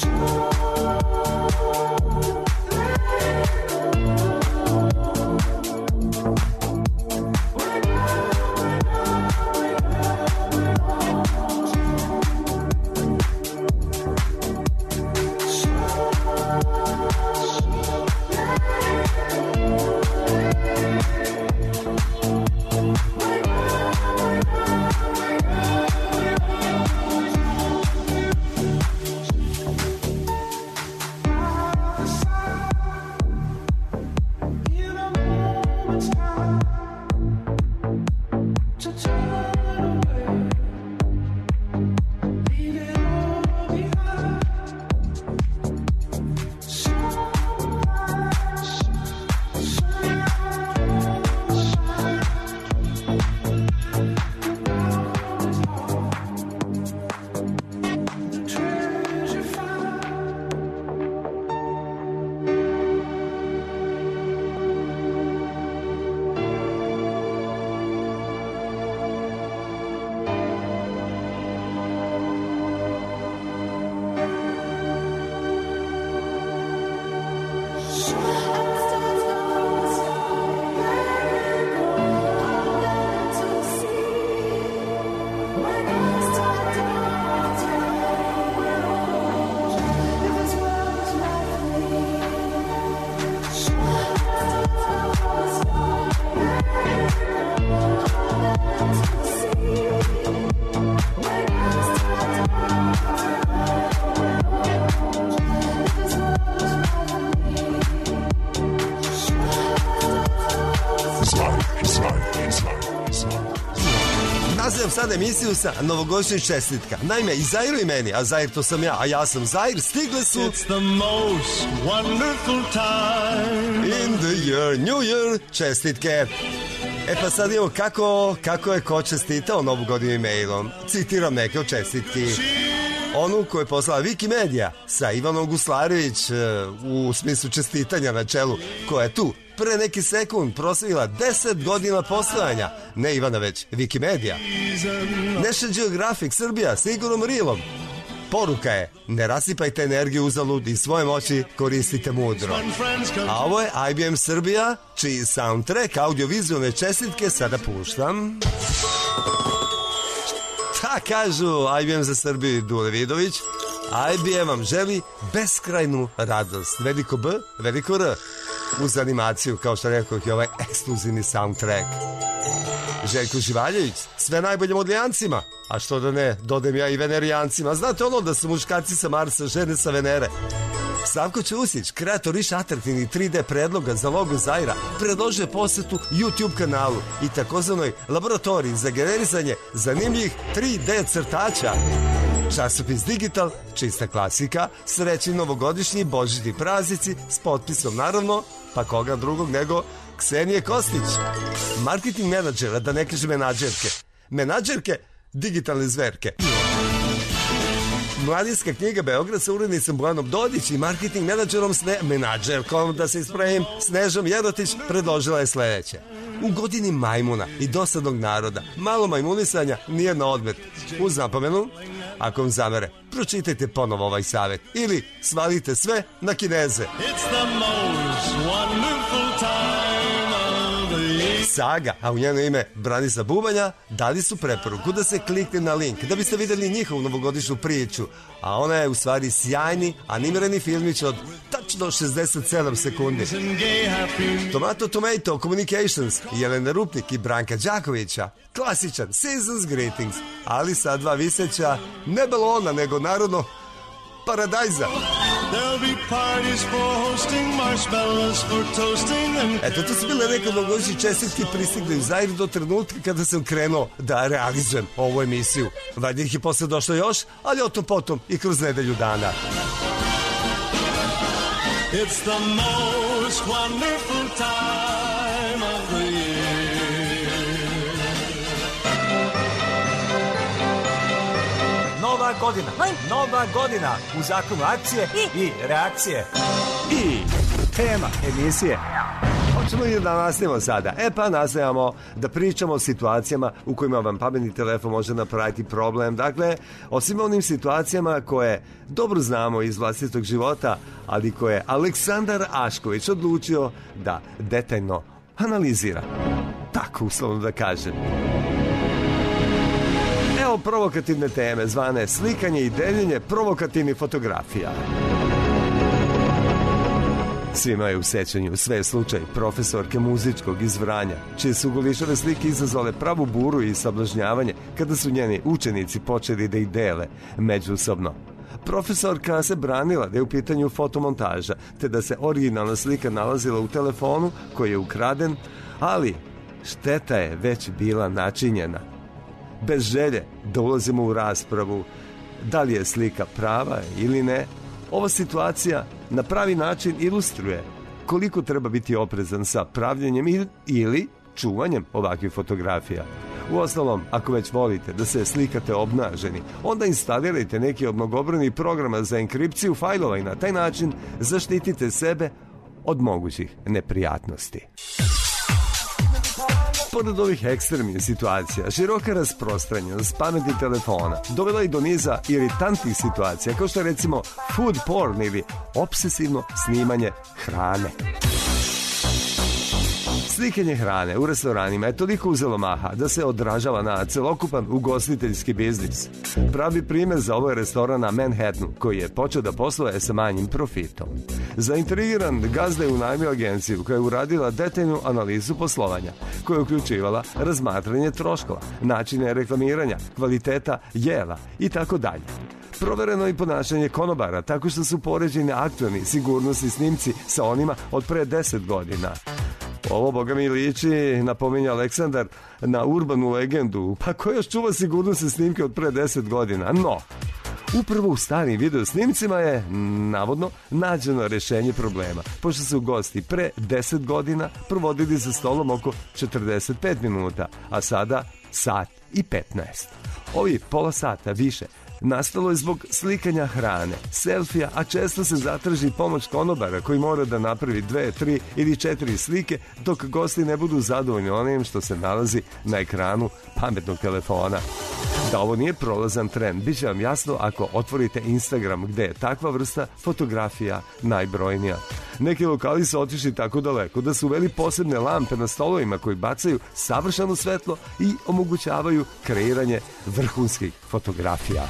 Nastavljam sad emisiju sa novogodišnjim čestitka. Naime, i Zairu i meni, a Zair to sam ja, a ja sam Zair, stigle su It's the most wonderful time in the year, New Year čestitke. E pa sad evo kako je ko čestitao novu godinu e-mailom. Citiram neke od čestitki. Onu koju je poslala Wikimedia sa Ivanom Guslarević u smislu čestitanja na čelu, koja je tu pre neki sekund proslavila 10 godina postojanja. Ne Ivana, već Wikimedia. National Geographic Srbija s Igorom Rilom. Poruka je: ne rasipajte energiju uzalud i svoje moći koristite mudro. A ovo je IBM Srbija, čiji soundtrack audiovizualne čestitke sada puštam. Šta kažu IBM za Srbiju i Dule Vidović? IBM vam želi beskrajnu radost. Veliko B, veliko R. Uz animaciju, kao što rekao, je ovaj ekskluzivni soundtrack. Željko Živaljević, sve najbolje modlijancima. A što da ne, dodem ja i venerijancima. Znate ono da su muškarci sa Marsa, žene sa Venere. Slavko Ćusić, kreator više atraktivnih 3D predloga za logo Zaira, predložio posetu YouTube kanalu i takozvanoj laboratoriji za generisanje zanimljivih 3D crtača. Časopis Digital, čista klasika, srećni novogodišnji božićni praznici s potpisom naravno, pa koga drugog nego Ksenije Kostić. Marketing menadžera, da ne kaže menadžerke. Menadžerke, digitalne zverke. Mladinska knjiga Beograd sa urednicom Bojanom Dodić i marketing menadžerom menadžerkom, da se ispravim, Snežom Jerotić, predložila je sledeće. U godini majmuna i dosadnog naroda malo majmunisanja nije na odmet. Uz napomenu, ako vam zamere, pročitajte ponovo ovaj savjet ili svalite sve na Kineze. It's the most wonderful time of the year. Saga, a u njeno ime Branislav Bubanja, dali su preporuku da se klikne na link da biste videli njihovu novogodišnju priču, a ona je u stvari sjajni animirani filmić od tačno 67 sekundi. Tomato Communications, Jelena Rupnik i Branka Đakovića. Klasičan Seasons Greetings, ali sa dva viseća, ne balona, nego narodno paradajza. Eto, to su bile neke novogodišnje čestitke pristigle u Zairu do trenutka kada sam krenuo da realizujem ovu emisiju. Valjda ih je posle došlo još, ali o tom potom i kroz nedelju dana. It's the most wonderful time of the year. godina. Nova godina u zakonu akcije i reakcije. I tema emisije. Hoćemo i da nastavimo sada. Pa nastavljamo da pričamo o situacijama u kojima vam pametni telefon može napraviti problem. Dakle, o svim onim situacijama koje dobro znamo iz vlastitog života, ali koje Aleksandar Ašković odlučio da detaljno analizira. Tako uslovno da kažem. Evo provokativne teme zvane slikanje i deljenje provokativnih fotografija. Svima je u sećanju sve slučaj profesorke muzičkog iz Vranja, čije su golišave slike izazvale pravu buru i sablažnjavanje kada su njeni učenici počeli da ih dele međusobno. Profesorka se branila da je u pitanju fotomontaža, te da se originalna slika nalazila u telefonu koji je ukraden, ali šteta je već bila načinjena. Bez želje da ulazimo u raspravu da li je slika prava ili ne, ova situacija na pravi način ilustruje koliko treba biti oprezan sa pravljenjem ili čuvanjem ovakvih fotografija. Uostalom, ako već volite da se slikate obnaženi, onda instalirajte neki od mnogobrojnih programa za enkripciju fajlova i na taj način zaštitite sebe od mogućih neprijatnosti. Pored ovih ekstremnih situacija, široka rasprostranjenost pametnih telefona dovela i do niza iritantnih situacija, kao što je recimo food porn ili obsesivno snimanje hrane. Slikanje hrane u restoranima je toliko uzelo maha da se odražava na celokupan ugostiteljski biznis. Pravi primjer za ovo je restoran na Manhattanu, koji je počeo da posluje sa manjim profitom. Zaintrigiran gazda je unajmio agenciju koja je uradila detaljnu analizu poslovanja, koja je uključivala razmatranje troškova, načine reklamiranja, kvaliteta jela i tako dalje. Provereno i ponašanje konobara, tako što su poređeni aktualni sigurnosni snimci sa onima od pre 10 godina. Ovo, boga mi, liči, napominje Aleksandar, na urbanu legendu. Pa ko još čuva sigurnosne snimke od pre 10 godina? No, upravo u starim video snimcima je, navodno, nađeno rešenje problema, pošto su gosti pre 10 godina provodili za stolom oko 45 minuta, a sada sat i 15. Ovi pola sata više nastalo je zbog slikanja hrane, selfija, a često se zatraži pomoć konobara koji mora da napravi 2, 3 ili 4 slike dok gosti ne budu zadovoljni onim što se nalazi na ekranu pametnog telefona. Da ovo nije prolazan trend, bit će vam jasno ako otvorite Instagram gde je takva vrsta fotografija najbrojnija. Neki lokali su otišli tako daleko da su uveli posebne lampe na stolovima koji bacaju savršeno svetlo i omogućavaju kreiranje vrhunskih fotografija.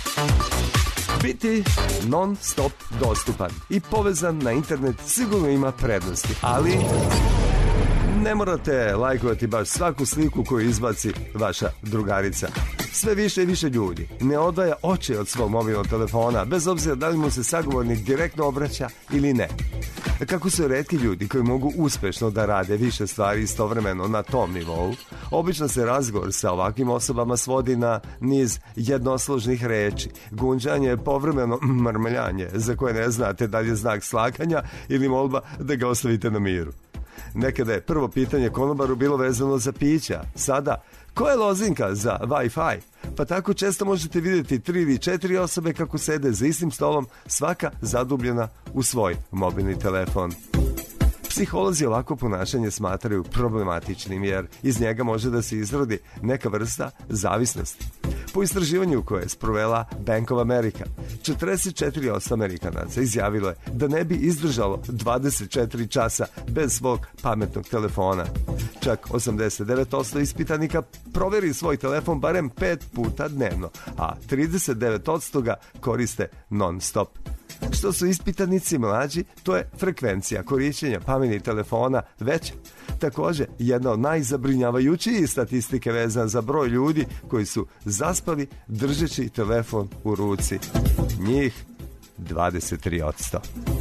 Biti non-stop dostupan i povezan na internet sigurno ima prednosti, ali ne morate lajkovati baš svaku sliku koju izbaci vaša drugarica. Sve više i više ljudi ne odvaja oči od svog mobilnog telefona, bez obzira da li mu se sagovornik direktno obraća ili ne. Kako su retki ljudi koji mogu uspešno da rade više stvari istovremeno na tom nivou, obično se razgovor sa ovakvim osobama svodi na niz jednosložnih reči, gunđanje, povremeno mrmljanje, za koje ne znate da li je znak slaganja ili molba da ga ostavite na miru. Nekada je prvo pitanje konobaru bilo vezano za pića, sada koja je lozinka za Wi-Fi? Pa tako često možete vidjeti 3 ili 4 osobe kako sede za istim stolom, svaka zadubljena u svoj mobilni telefon. Psiholozi ovako ponašanje smatraju problematičnim jer iz njega može da se izrodi neka vrsta zavisnosti. Po istraživanju koje je sprovela Bank of America, 44% Amerikanaca izjavilo je da ne bi izdržalo 24 časa bez svog pametnog telefona. Čak 89% ispitanika proveri svoj telefon barem 5 puta dnevno, a 39% ga koriste non-stop. Što su ispitanici mlađi, to je frekvencija korišćenja pametnih telefona veća. Također, jedna od najzabrinjavajućih statistike vezana za broj ljudi koji su zaspali držeći telefon u ruci. Njih 23%.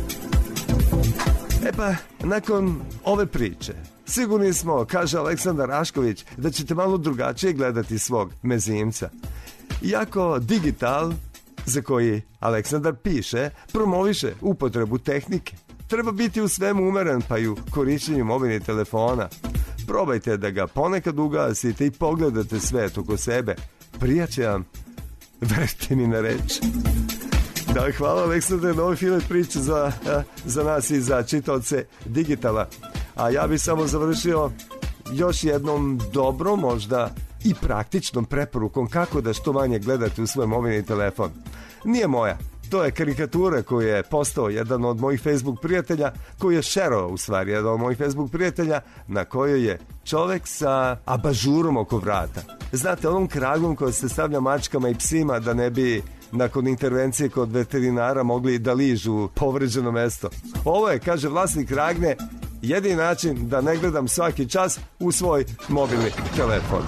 Pa, nakon ove priče, sigurni smo, kaže Aleksandar Ašković, da ćete malo drugačije gledati svog mezimca. Iako digital, za koji Aleksandar piše, promoviše upotrebu tehnike, treba biti u svemu umeren, pa i u korišćenju mobilnih telefona. Probajte da ga ponekad ugasite i pogledate svet oko sebe. Prija će vam Verite mi na reč. Da, hvala Aleksandre na ovoj fine priče za nas i za čitaoce Digitala. A ja bih samo završio još jednom dobrom, možda i praktičnom preporukom kako da što manje gledate u svoj mobilni telefon. Nije moja. To je karikatura koju je postao jedan od mojih Facebook prijatelja, koji je šerao u stvari jedan od mojih Facebook prijatelja, na kojoj je čovek sa abažurom oko vrata. Znate, onom kragom koji se stavlja mačkama i psima da ne bi nakon intervencije kod veterinara mogli da ližu povređeno mesto. Ovo je, kaže vlasnik ragne, jedini način da ne gledam svaki čas u svoj mobilni telefon.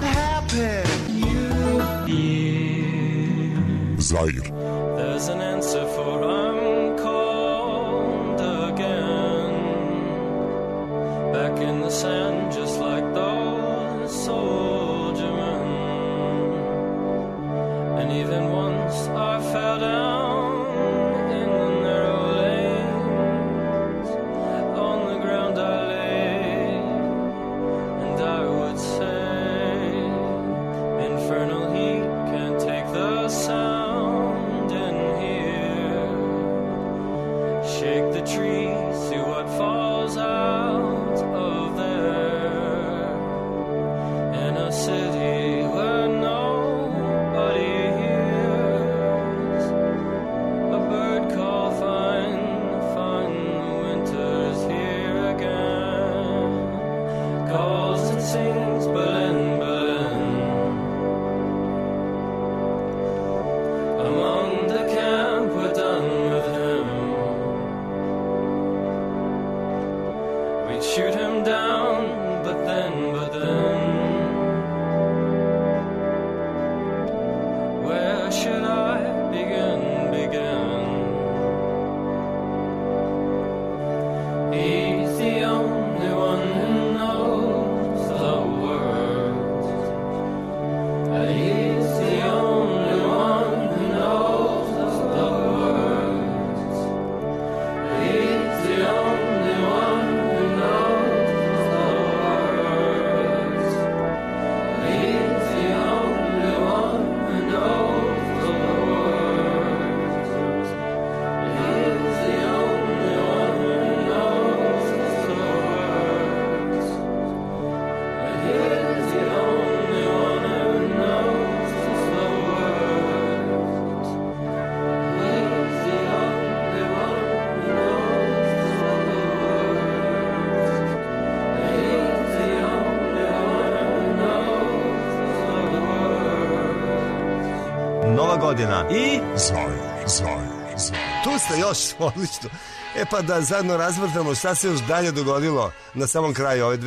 Zair. There's an answer for I'm called again. Back in the sand just like those soldier men. And even once I fell down in the narrow lanes. On the ground I lay, and I would say, infernal heat can't take the sound. Shake the tree, see what falls out of there. In a city where nobody hears a bird call fine, the winter's here again. Calls and sings Berlin, Berlin. Among the camp we're done with him. Shoot him down, but then, where should I begin? He's the only one who knows the words. He's the only one who knows the words. He's the only one who knows the words. He's the only one who knows the words. He's the only one who knows the words. He's the only one who knows the words. He's the only one who Nova godina i Zair. tu ste još, odlično. E pa da zajedno razvrtamo šta se još dalje dogodilo na samom kraju ove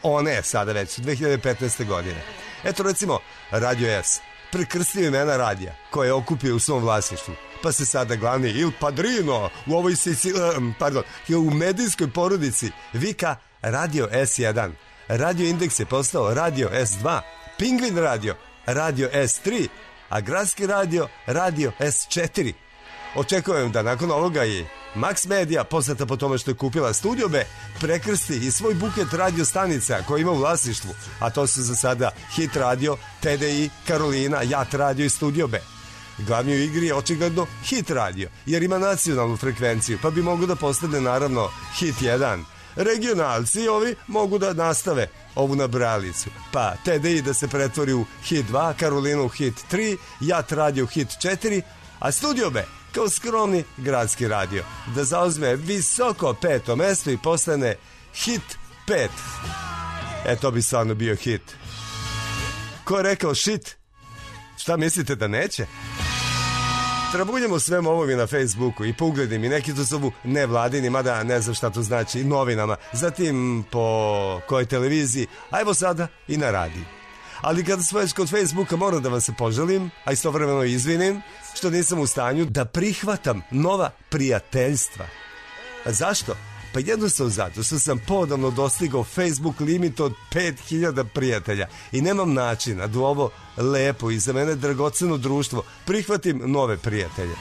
2015. godine. Eto recimo Radio S prekrstio imena radija koje je okupio u svom vlasništvu, pa se sada glavni Il Padrino u ovoj u medijskoj porodici vika Radio S1. Radio Indeks je postao Radio S2, Pingvin Radio, Radio S3, a gradski radio, Radio S4. Očekujem da nakon ovoga i Max Media, poznata po tome što je kupila Studio B, prekrsti i svoj buket radio stanica koje ima u vlasništvu, a to su za sada Hit Radio, TDI, Karolina, Jat Radio i Studio B. Glavni u igri je očigledno Hit Radio, jer ima nacionalnu frekvenciju, pa bi mogu da postane naravno Hit 1. Regionalci ovi mogu da nastave ovu nabralicu, pa TDI da se pretvori u Hit 2, Karolinu u Hit 3, Jat Radio u Hit 4, a Studio B kao skromni gradski radio da zauzme visoko 5. mesto i postane Hit 5. To bi stvarno bio hit. Ko je rekao shit? Šta mislite da neće? Trabuljemo svem ovom i na Facebooku i po uglednim i neki to zovu nevladini, mada ne znam šta to znači, i novinama, zatim po kojoj televiziji, a evo sada i na radiju. Ali kada smo već kod Facebooka, moram da vam se poželim, a istovremeno izvinim što nisam u stanju da prihvatam nova prijateljstva. A zašto? Pa jednostavno zato što sam podavno dostigao Facebook limit od 5000 prijatelja i nemam načina da u ovo lepo i za mene dragoceno društvo prihvatim nove prijatelje.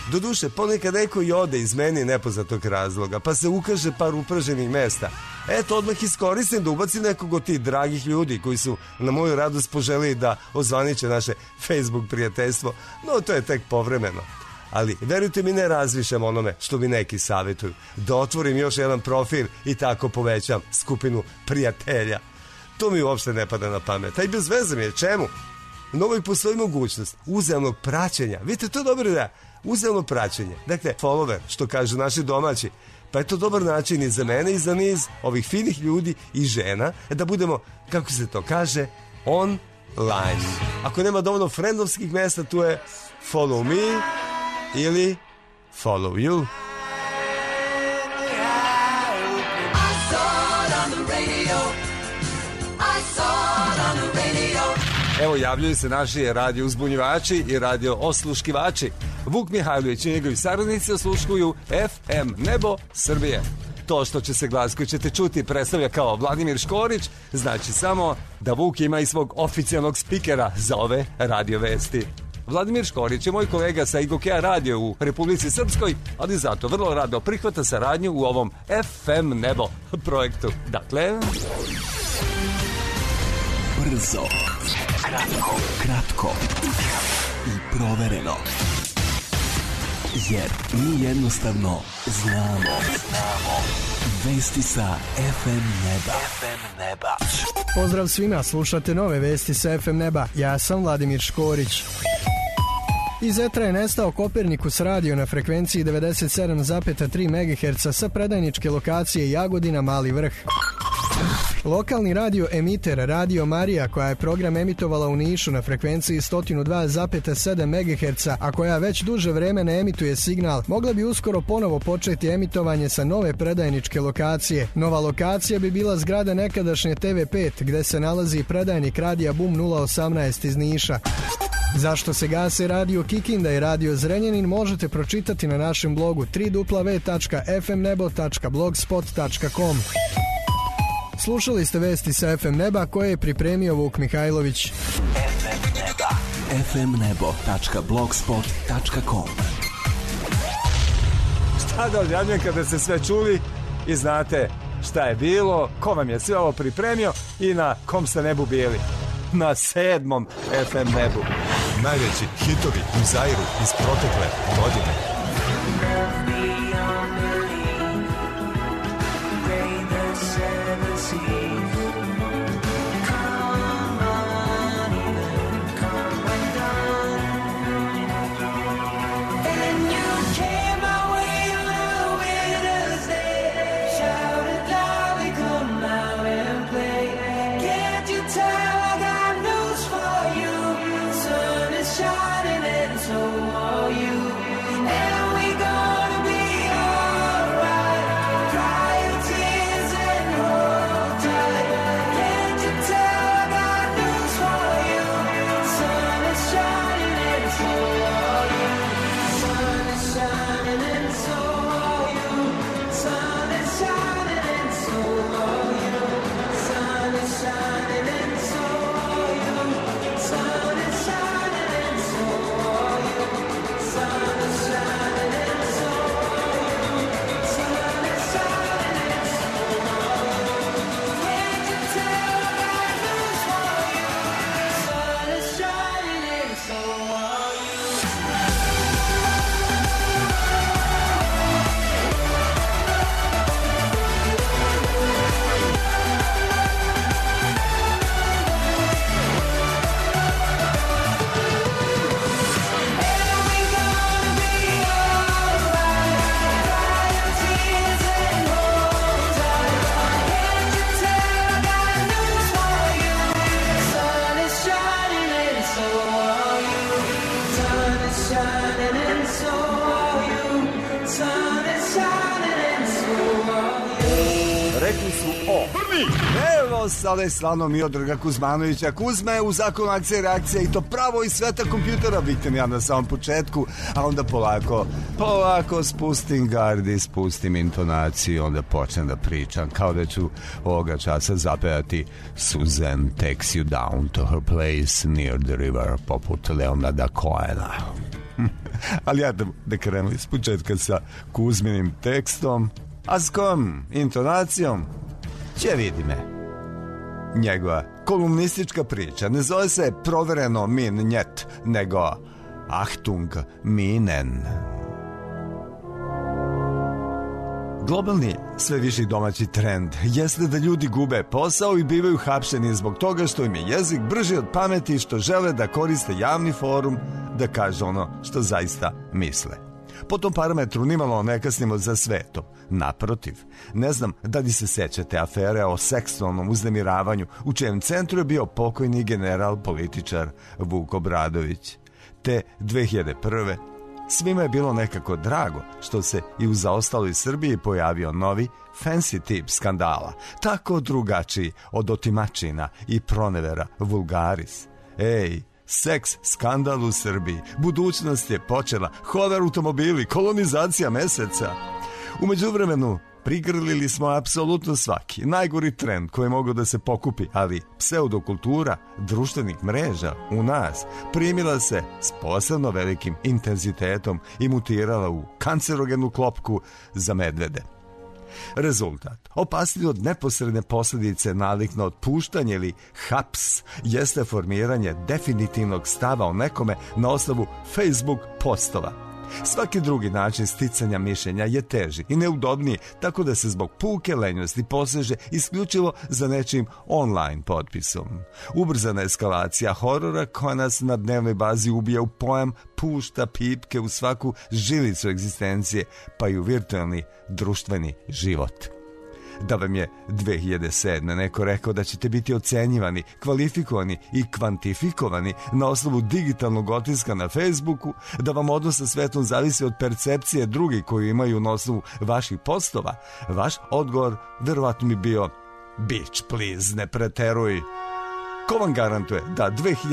Doduše, ponekad neko i ode iz meni nepoznatog razloga, pa se ukaže par upraženih mesta. Eto, odmah iskoristim da ubacim nekog od tih dragih ljudi koji su na moju radost poželili da ozvaniče naše Facebook prijateljstvo, no to je tek povremeno. Ali, verujte mi, ne razmišljam onome što mi neki savjetuju, da otvorim još jedan profil i tako povećam skupinu prijatelja. To mi uopšte ne pada na pamet, a i bez veze mi je, čemu? No uvijek postoji mogućnost uzajamnog praćenja. Vidite, to je dobro da uzajamno praćenje. Dakle, follower, što kažu naši domaći. Pa je to dobar način i za mene i za niz ovih finih ljudi i žena da budemo, kako se to kaže, online. Ako nema dovoljno frendovskih mesta, tu je follow me ili follow you. Evo, javljaju se naši radio uzbunjivači i radio osluškivači. Vuk Mihajlović i njegovi saradnici osluškuju FM Nebo Srbije. To što će se glas koji ćete čuti predstavlja kao Vladimir Škorić, znači samo da Vuk ima i svog oficijalnog spikera za ove radio vesti. Vladimir Škorić je moj kolega sa Igokea radio u Republici Srpskoj, ali zato vrlo rado prihvata saradnju u ovom FM Nebo projektu. Dakle... Brzo, kratko i provereno. Jer mi jednostavno znamo. Vesti sa FM Neba. Pozdrav svima, slušate nove vesti sa FM Neba. Ja sam Vladimir Škorić. Iz etra je nestao Kopernikus radio na frekvenciji 97,3 MHz sa predajničke lokacije Jagodina, Mali Vrh. Lokalni radio emiter Radio Marija, koja je program emitovala u Nišu na frekvenciji 102,7 MHz, a koja već duže vreme ne emituje signal, mogla bi uskoro ponovo početi emitovanje sa nove predajničke lokacije. Nova lokacija bi bila zgrada nekadašnje TV5, gde se nalazi predajnik radija Bum 018 iz Niša. Zašto se gase radio Kikinda i radio Zrenjanin možete pročitati na našem blogu www.fmnebo.blogspot.com. Slušali ste vesti sa FM Neba koje je pripremio Vuk Mihajlović. FM Neba. fmnebo.blogspot.com. Šta da odjavljujem kada ste sve čuli i znate šta je bilo, ko vam je sve ovo pripremio i na kom ste nebu bili? Na 7. FM Nebu. Najveći hitovi u Zairu iz protekle godine. Evo sada slano Miodraga Kuzmanovića. Kuzma je u zakonu akcije i reakcije i to pravo iz sveta kompjutera. Vidite mi ja na samom početku, a onda polako spustim gardi, spustim intonaciju, onda počnem da pričam kao da ću ovoga časa zapevati Susan takes you down to her place near the river poput Leonarda Cohena. Ali ja da krenu iz početka sa Kuzminim tekstom, a s kom intonacijom će vidi me. Njegova kolumnistička priča ne zove se Provereno min njet, nego Achtung minen. Globalni, sve viši domaći trend jeste da ljudi gube posao i bivaju hapšeni zbog toga što im je jezik brži od pameti, što žele da koriste javni forum da kažu ono što zaista misle. Po tom parametru nimalo ne kasnimo za svetom. Naprotiv, ne znam da li se sećate afere o seksualnom uznemiravanju u čijem centru je bio pokojni general političar Vuk Obradović. Te 2001. svima je bilo nekako drago što se i u zaostaloj Srbiji pojavio novi fancy tip skandala, tako drugačiji od otimačina i pronevera vulgaris. Ej, seks skandal u Srbiji, budućnost je počela, hover automobili, kolonizacija meseca. U međuvremenu prigrlili smo apsolutno svaki najgori trend koji je mogao da se pokupi, ali pseudokultura društvenih mreža u nas primila se s posebno velikim intenzitetom i mutirala u kancerogenu klopku za medvede. Rezultat, opasniji od neposredne posljedice nalik na otpuštanje ili haps, jeste formiranje definitivnog stava o nekome na osnovu Facebook postova. Svaki drugi način sticanja mišljenja je teži i neudobniji, tako da se zbog puke lenjosti poseže isključivo za nečim online potpisom. Ubrzana eskalacija horora koja nas na dnevnoj bazi ubija u pojam pušta pipke u svaku žilicu egzistencije, pa i u virtualni društveni život. Da vam je 2007. neko rekao da ćete biti ocenjivani, kvalifikovani i kvantifikovani na osnovu digitalnog otiska na Facebooku, da vam odnos sa svetom zavisi od percepcije drugih koju imaju na osnovu vaših postova, vaš odgovor verovatno bi bio bitch please, ne preteruj. Ko vam garantuje da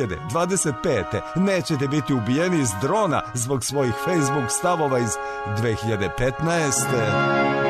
2025. nećete biti ubijeni iz drona zbog svojih Facebook stavova iz 2015.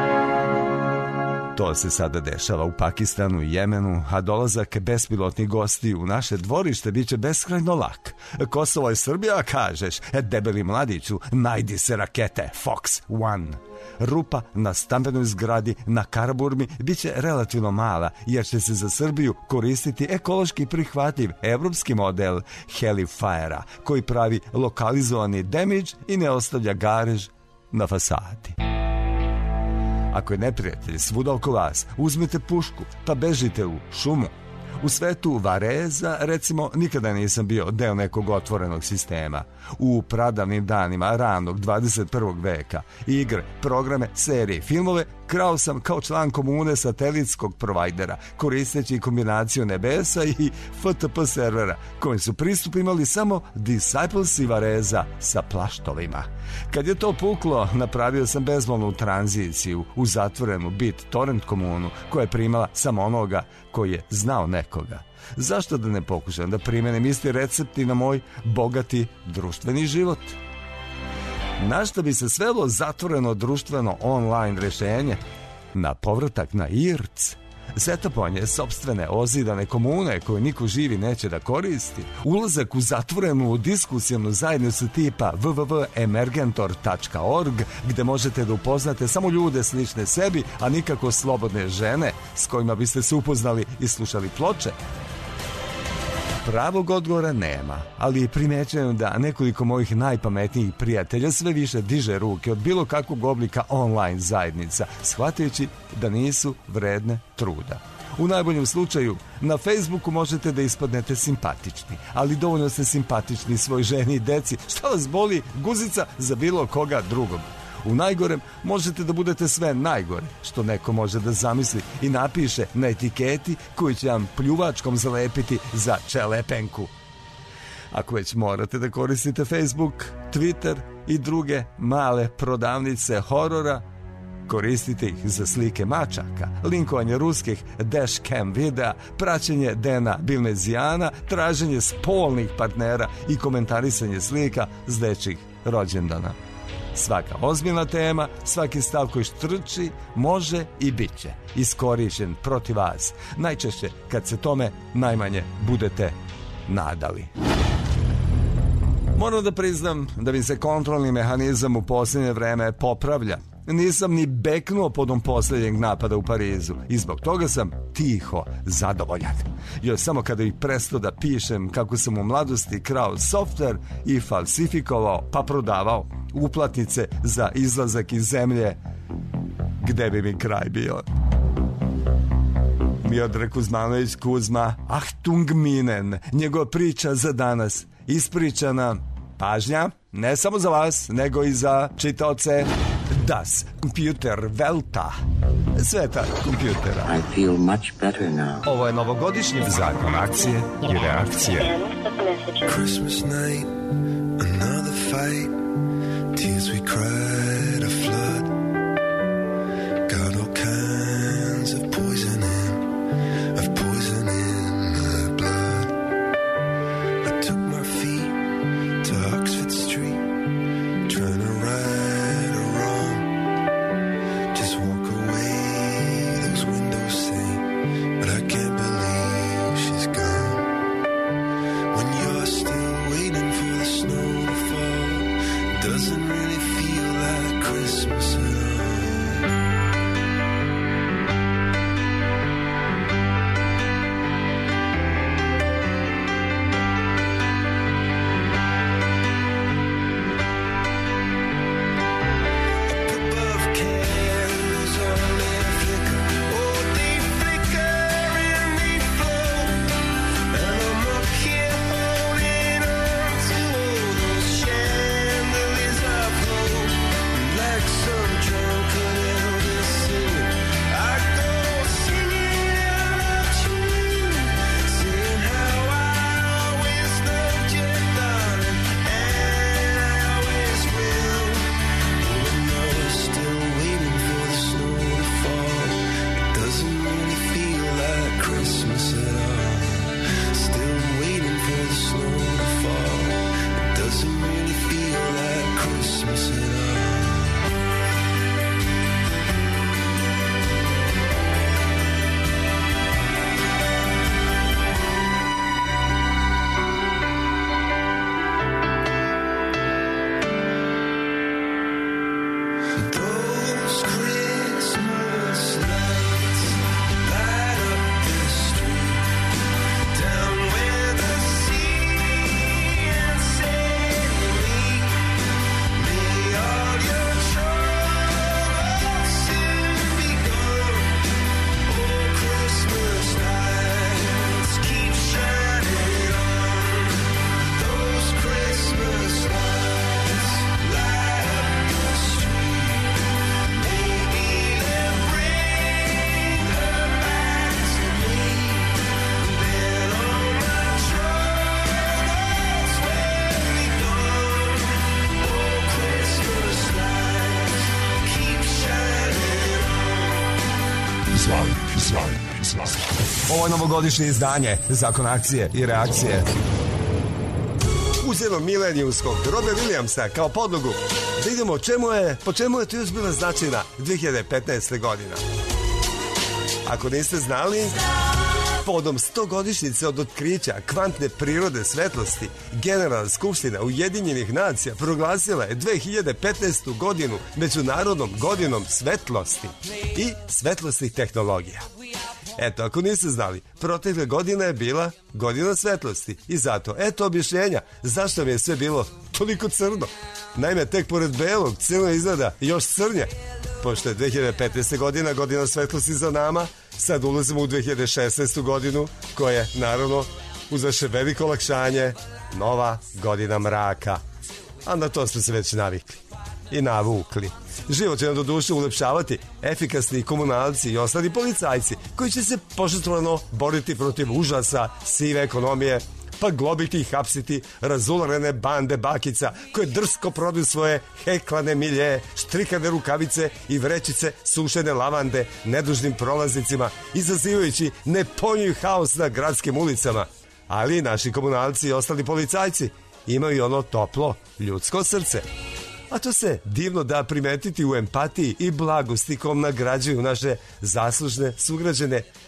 To se sada dešava u Pakistanu i Jemenu, a dolazak bespilotnih gosti u naše dvorište biće beskrajno lak. Kosovo je Srbija, kažeš, debeli mladiću, najdi se rakete Fox One. Rupa na stambenoj zgradi na Karaburmi biće relativno mala, jer će se za Srbiju koristiti ekološki prihvatljiv evropski model Helifiera, koji pravi lokalizovani damage i ne ostavlja garež na fasadi. Ako je neprijatelj svuda oko vas, uzmite pušku pa bežite u šumu. U svetu Vareza, recimo, nikada nisam bio deo nekog otvorenog sistema. U pradavnim danima ranog 21. veka igre, programe, serije, filmove krao sam kao član komune satelitskog provajdera, koristeći kombinaciju nebesa i FTP servera, kojim su pristup imali samo Disciplesi Vareza sa plaštovima. Kad je to puklo, napravio sam bezbolnu tranziciju u zatvorenu BitTorrent komunu, koja je primala samo onoga koji je znao nekoga. Zašto da ne pokušam da primenim isti recept i na moj bogati društveni život? Na što bi se svelo zatvoreno društveno online rešenje? Na povratak na IRC, setapovanje sopstvene ozidane komune koje niko živi neće da koristi, ulazak u zatvorenu diskusijonu zajednicu tipa www.emergentor.org, gde možete da upoznate samo ljude slične sebi, a nikako slobodne žene s kojima biste se upoznali i slušali ploče. Pravog odgovora nema, ali primećujem da nekoliko mojih najpametnijih prijatelja sve više diže ruke od bilo kakvog oblika online zajednica, shvatajući da nisu vredne truda. U najboljem slučaju, na Facebooku možete da ispadnete simpatični, ali dovoljno ste simpatični svoj ženi i deci, šta vas boli guzica za bilo koga drugog. U najgorem možete da budete sve najgore što neko može da zamisli i napiše na etiketi koju će vam pljuvačkom zalepiti za čelepenku. Ako već morate da koristite Facebook, Twitter i druge male prodavnice horora, koristite ih za slike mačaka, linkovanje ruskih dashcam videa, praćenje Dena Bilmezijana, traženje spolnih partnera i komentarisanje slika s dečjih rođendana. Svaka ozbiljna tema, svaki stav koji štrči, može i bit će iskorišćen protiv vas, najčešće kad se tome najmanje budete nadali. Moram da priznam da mi se kontrolni mehanizam u posljednje vreme popravlja. Nisam ni beknuo podom posljednjeg napada u Parizu i zbog toga sam tiho zadovoljan. Još samo kada bih prestao da pišem kako sam u mladosti krao softver i falsifikovao pa prodavao uplatnice za izlazak iz zemlje, gde bi mi kraj bio? Miodrag Kuzmanović Kuzma, Achtung Minen, njegova priča za danas, ispričana, pažnja, ne samo za vas, nego i za čitaoce Das Computer Welta, sveta kompjutera. I feel much better now. Ovo je novogodišnji zakon akcije i reakcije. Christmas night, another fight, tears we cried a flood, got all kinds of poison in my blood. I took my feet to Oxford Street, trying to right a wrong. Just walk away, those windows say, but I can't believe she's gone. When you're still waiting for the snow to fall, it doesn't really feel like Christmas at all. Ovo je novogodišnje izdanje, zakon akcije i reakcije. Uzelo milenijumskog Robe Williamsa kao podlogu da idemo po čemu je to još bila značajna 2015. godina. Ako niste znali, povodom 100-godišnjice od otkrića kvantne prirode svetlosti, Generalna skupština Ujedinjenih nacija proglasila je 2015. godinu Međunarodnom godinom svetlosti i svetlosnih tehnologija. Eto, ako niste znali, protekle godina je bila godina svetlosti i zato, eto objašnjenja zašto mi je sve bilo toliko crno. Naime, tek pored belog, crno izgleda još crnje. Pošto je 2015. godina, godina svetlosti za nama, sad ulazimo u 2016. godinu, koja je, naravno, uz vaše veliko olakšanje, nova godina mraka. A na to smo se već navikli i navukli. Život će nam do duše ulepšavati efikasni komunalci i ostali policajci koji će se požrtvovano boriti protiv užasa sive ekonomije, pa globiti i hapsiti razularene bande bakica koje drsko prodaju svoje heklane milje, štrikane rukavice i vrećice sušene lavande nedužnim prolaznicima, izazivajući nepojmljiv haos na gradskim ulicama. Ali naši komunalci i ostali policajci imaju ono toplo ljudsko srce. A to se divno da primetiti u empatiji i blagosti kom nagrađuju naše zaslužne sugrađane,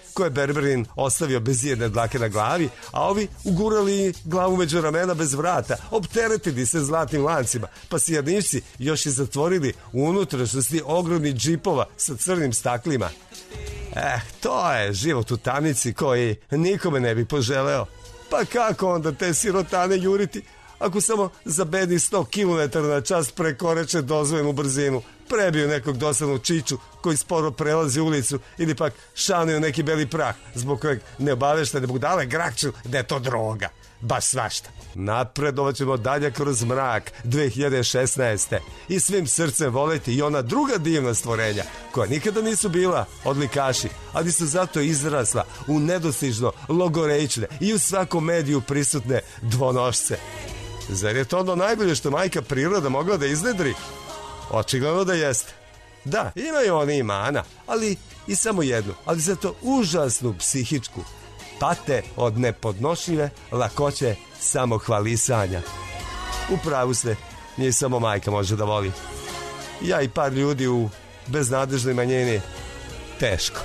koje je Berberin ostavio bez jedne dlake na glavi, a ovi ugurali glavu među ramena bez vrata, opteretili se zlatnim lancima, pa si jadnišci još i zatvorili u unutrašnjosti ogromnih džipova sa crnim staklima. To je život u tamnici koji nikome ne bi poželeo. Pa kako onda te sirotane juriti ako samo za bednih 100 km na čas prekoreče dozvoljenu brzinu, prebiju nekog dosadnog čiču koji sporo prelazi ulicu ili pak šanuju neki beli prah zbog kojeg neobaveštene budale grakću da je to droga. Baš svašta. Napredovat ćemo dalje kroz mrak 2016. i svim srcem voleti i ona druga divna stvorenja koja nikada nisu bila odlikaši, ali su zato izrasla u nedostižno logoreične i u svakom mediju prisutne dvonošce. Zar je to ono najbolje što majka priroda mogla da iznedri? Očigledno da jeste. Da, imaju oni i mana, ali i samo jednu, ali zato užasnu psihičku. Pate od nepodnošljive lakoće samohvalisanja. U pravu ste, nije samo majka može da voli. Ja i par ljudi u beznadežnoj manjini teško.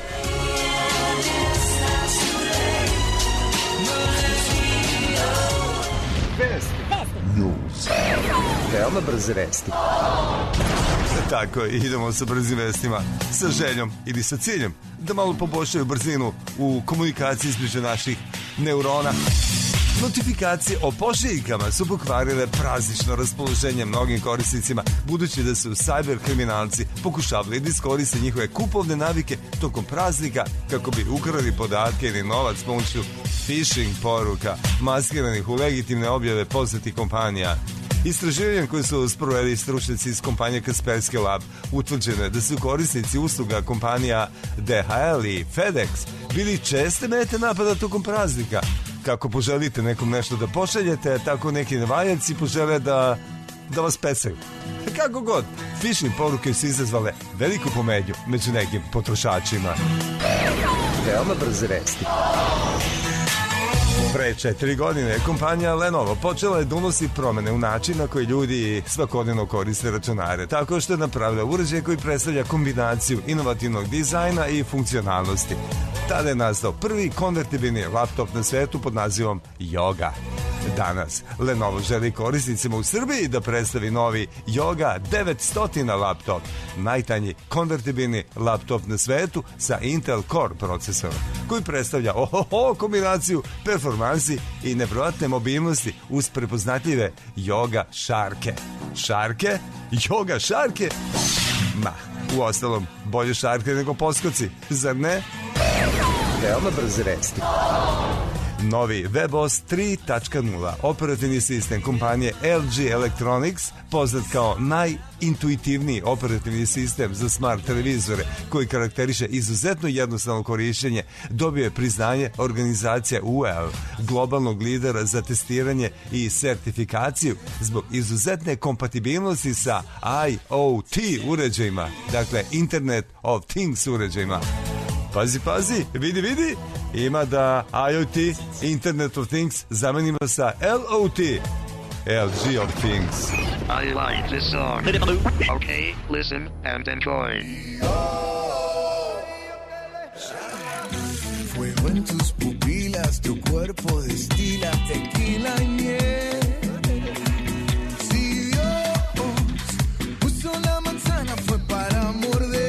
News. Veoma brze vesti. Tako je, idemo sa brzim vestima, sa željom ili sa ciljem da malo poboljšaju brzinu u komunikaciji između naših neurona. Notifikacije o pošiljkama su pokvarile praznično raspoloženje mnogim korisnicima, budući da su cyber kriminalci pokušavali da iskoriste njihove kupovne navike tokom praznika kako bi ukrali podatke ili novac pomoću phishing poruka maskiranih u legitimne objave poznatih kompanija. Istraživanjem koje su sproveli stručnjaci iz kompanije Kaspersky Lab utvrđeno je da su korisnici usluga kompanija DHL i FedEx bili česte mete napada tokom praznika. Kako poželite nekom nešto da pošaljete, tako neki nevaljaci požele da vas pecaju. Kako god, phishing poruke su izazvale veliku pomednju među nekim potrošačima. Veoma brze vesti. Pre 4 godine kompanija Lenovo počela je da unosi promene u način na koji ljudi svakodnevno koriste računare, tako što je napravila uređaj koji predstavlja kombinaciju inovativnog dizajna i funkcionalnosti. Tada je nastao prvi konvertibilni laptop na svetu pod nazivom Yoga. Danas Lenovo želi korisnicima u Srbiji da predstavi novi Yoga 900 laptop, najtanji konvertibilni laptop na svetu sa Intel Core procesorom, koji predstavlja kombinaciju performansi i nevjerovatne mobilnosti uz prepoznatljive Yoga šarke. Šarke? Yoga šarke? Ma, u ostalom, bolje šarke nego poskoci, zar ne? Veoma brze vesti. Novi WebOS 3.0, operativni sistem kompanije LG Electronics, poznat kao najintuitivniji operativni sistem za smart televizore, koji karakteriše izuzetno jednostavno korišćenje, dobio je priznanje organizacije UL, globalnog lidera za testiranje i sertifikaciju, zbog izuzetne kompatibilnosti sa IoT uređajima, dakle Internet of Things uređajima. Pazi, vidi, ima da IoT, Internet of Things, zamenimo sa LOT, LG of Things. I like this song. Okay, listen and enjoy. Fuego en tus pupilas, tu cuerpo destila tequila y miel. Si Dios puso la manzana fue para morder.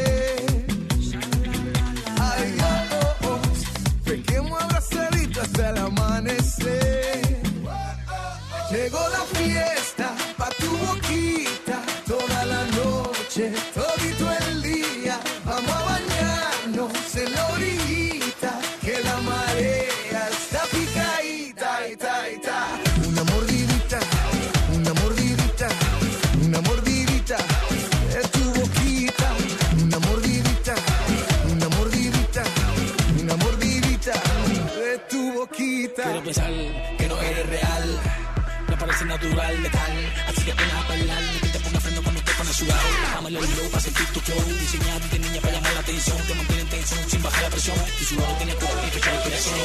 Hasta el amanecer llegó la fiesta pa' tu boquita, toda la noche, todito el día, vamos a bañarnos en la orillita, que la marea está picadita, ita, ita. Una mordidita, una mordidita, una mordidita de tu boquita, una mordidita, una mordidita, una mordidita de tu boquita. Quiero pensar que no eres real, me parece natural, letal, así que ven a bailar, ni que te ponga freno cuando te pones a sudar. Bájame el flow para sentir tu flow, diseñado de niña para llamar la atención, te mantiene en tensión sin bajar la presión, tu sudor tiene poder y fecha de inspiración.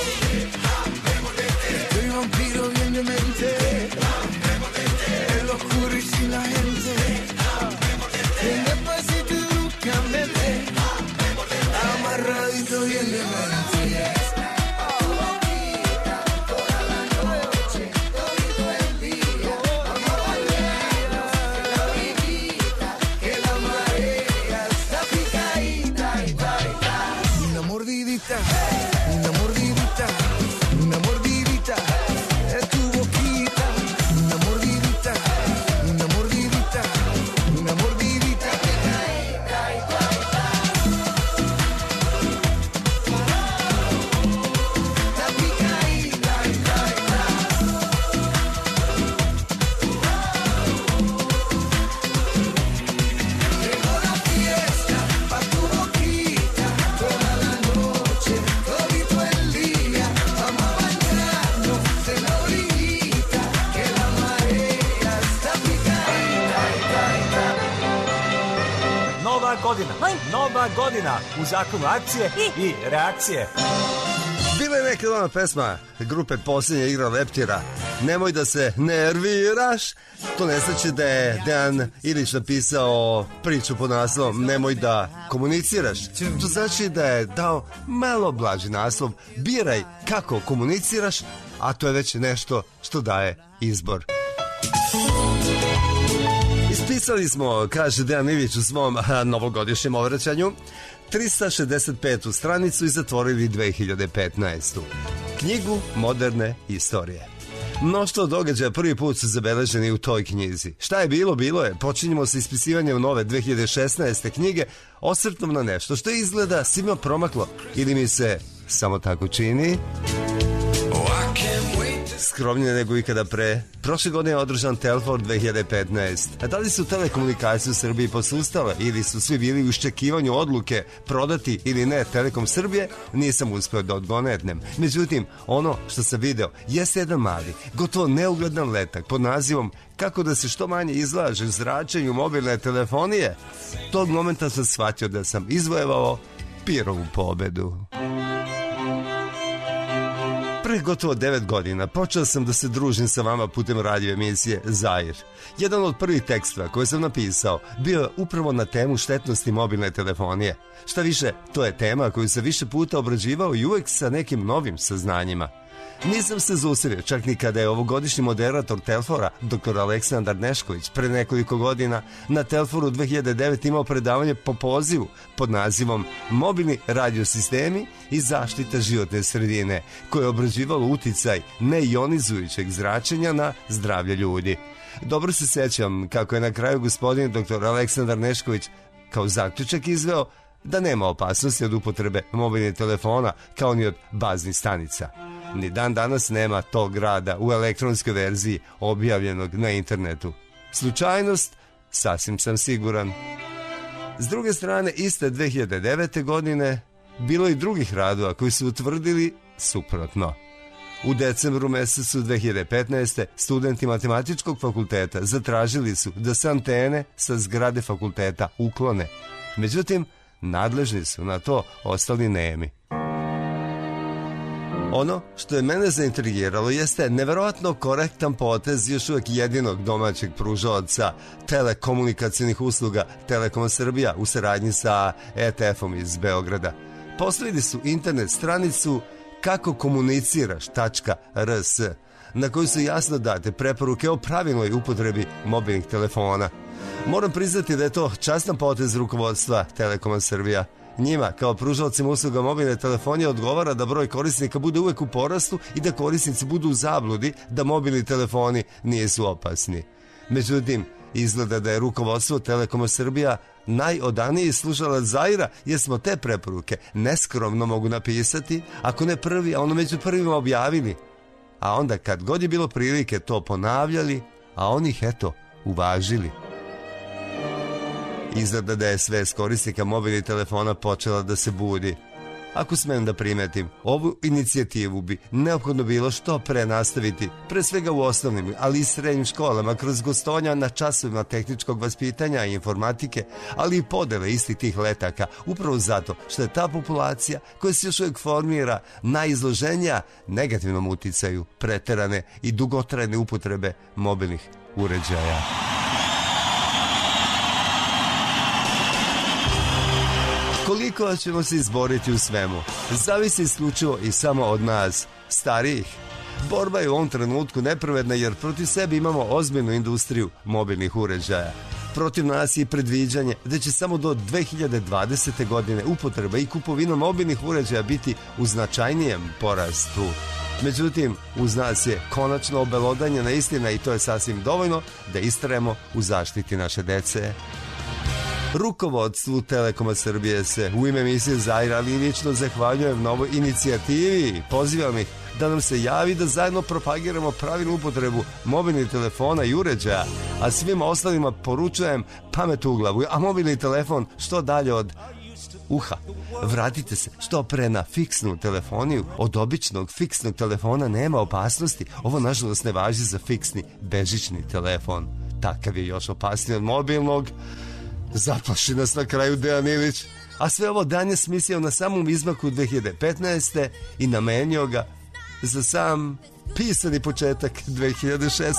Estoy vampiro bien de mente, el oscuro y sin la gente, bien despacito y bruscamente, amarradito bien de mente. godina. Nova godina u zakonu akcije i reakcije. Bila je neka ona pesma grupe Posljednja igra leptira. Nemoj da se nerviraš. To ne znači da je Dejan Ilić napisao priču pod naslovom Nemoj da komuniciraš. To znači da je dao malo blaži naslov Biraj kako komuniciraš, a to je već nešto što daje izbor. Ispisali smo, kaže Dejan Ilić u svom novogodišnjem obraćanju, 365. stranicu i zatvorili 2015. Knjigu moderne istorije. Mnoštvo događaja prvi put su zabeleženi u toj knjizi. Šta je bilo, bilo je. Počinjemo sa ispisivanjem nove 2016. knjige osvrtom na nešto što izgleda svima promaklo ili mi se samo tako čini. Skromnije nego ikada pre. Prošle godine je održan Telfor 2015. A da li su telekomunikacije u Srbiji posustale ili su svi bili u iščekivanju odluke prodati ili ne Telekom Srbije, nisam uspeo da odgonetnem. Međutim, ono što sam video jeste jedan mali, gotovo neugledan letak pod nazivom Kako da se što manje izlaže zračenju mobilne telefonije. Tog momenta sam shvatio da sam izvojevao Pirovu pobedu. Pre gotovo 9 godina počeo sam da se družim sa vama putem radio emisije Zair. Jedan od prvih tekstova koje sam napisao bio je upravo na temu štetnosti mobilne telefonije. Šta više, to je tema koju sam više puta obrađivao i uvek sa nekim novim saznanjima. Nisam se zaustavio čak ni kada je ovogodišnji moderator Telfora, dr. Aleksandar Nešković, pre nekoliko godina na Telforu 2009 imao predavanje po pozivu pod nazivom Mobilni radiosistemi i zaštita životne sredine, koje je obrađivalo uticaj neionizujućeg zračenja na zdravlje ljudi. Dobro se sećam kako je na kraju gospodin dr. Aleksandar Nešković kao zaključak izveo da nema opasnosti od upotrebe mobilnih telefona kao ni od baznih stanica. Ni dan danas nema tog rada u elektronskoj verziji objavljenog na internetu. Slučajnost? Sasvim sam siguran. S druge strane, iste 2009. godine bilo i drugih radova koji su utvrdili suprotno. U decembru mesecu 2015. studenti Matematičkog fakulteta zatražili su da se antene sa zgrade fakulteta uklone. Međutim, nadležni su na to ostali nemi. Ono što je mene zaintrigiralo jeste neverovatno korektan potez još uvijek jedinog domaćeg pružaoca telekomunikacijnih usluga Telekom Srbija u saradnji sa ETF-om iz Beograda. Postavili su internet stranicu kakokomuniciraš.rs na kojoj su jasno date preporuke o pravilnoj upotrebi mobilnih telefona. Moram priznati da je to častan potez rukovodstva Telekoma Srbija. Njima, kao pružalcima usluga mobilne telefonije, odgovara da broj korisnika bude uvek u porastu i da korisnici budu u zabludi da mobilni telefoni nisu opasni. Međutim, izgleda da je rukovodstvo Telekoma Srbija najodaniji slušalac Zaira, jer smo te preporuke neskromno mogu napisati, ako ne prvi, a ono među prvima objavili. A onda kad god je bilo prilike to ponavljali, a oni ih eto uvažili. Izgleda da je svest korisnika mobilnih telefona počela da se budi. Ako smem da primetim, ovu inicijativu bi neophodno bilo što pre nastaviti, pre svega u osnovnim, ali i srednjim školama, kroz gostovanja na časovima tehničkog vaspitanja i informatike, ali i podele istih tih letaka, upravo zato što je ta populacija koja se još uvijek formira najizloženija negativnom uticaju preterane i dugotrajne upotrebe mobilnih uređaja. Koliko ćemo se izboriti u svemu, zavisi isključivo i samo od nas, starijih. Borba je u ovom trenutku nepravedna jer protiv sebe imamo ozbiljnu industriju mobilnih uređaja. Protiv nas je predviđanje da će samo do 2020. godine upotreba i kupovina mobilnih uređaja biti u značajnijem porastu. Međutim, uz nas je konačno obelodanjena istina i to je sasvim dovoljno da istrajemo u zaštiti naše dece. Rukovodstvu Telekoma Srbije se u ime emisije Zaira lično zahvaljujem na ovoj inicijativi. Pozivam ih da nam se javi da zajedno propagiramo pravilnu upotrebu mobilnih telefona i uređaja, a svima ostalima poručujem pamet u glavu, a mobilni telefon što dalje od uha. Vratite se što pre na fiksnu telefoniju. Od običnog fiksnog telefona nema opasnosti. Ovo nažalost ne važi za fiksni bežični telefon. Takav je još opasniji od mobilnog. Zaplaši nas na kraju Dejan Ilić. A sve ovo Dan je smislio na samom izmaku 2015. i namenio ga za sam pisani početak 2016.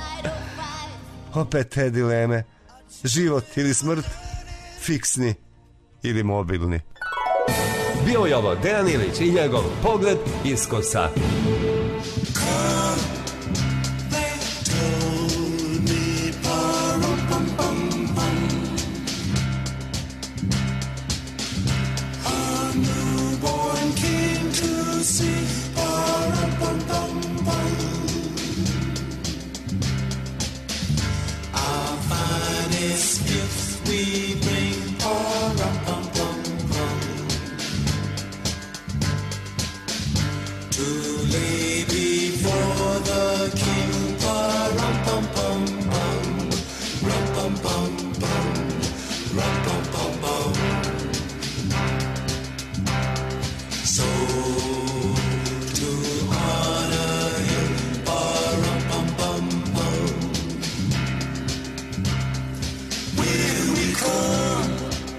Opet te dileme. Život ili smrt, fiksni ili mobilni. Bio je ovo Dejan Ilić i njegov Pogled iz kosa. We bring to lay before the king. So to honor him, will we come?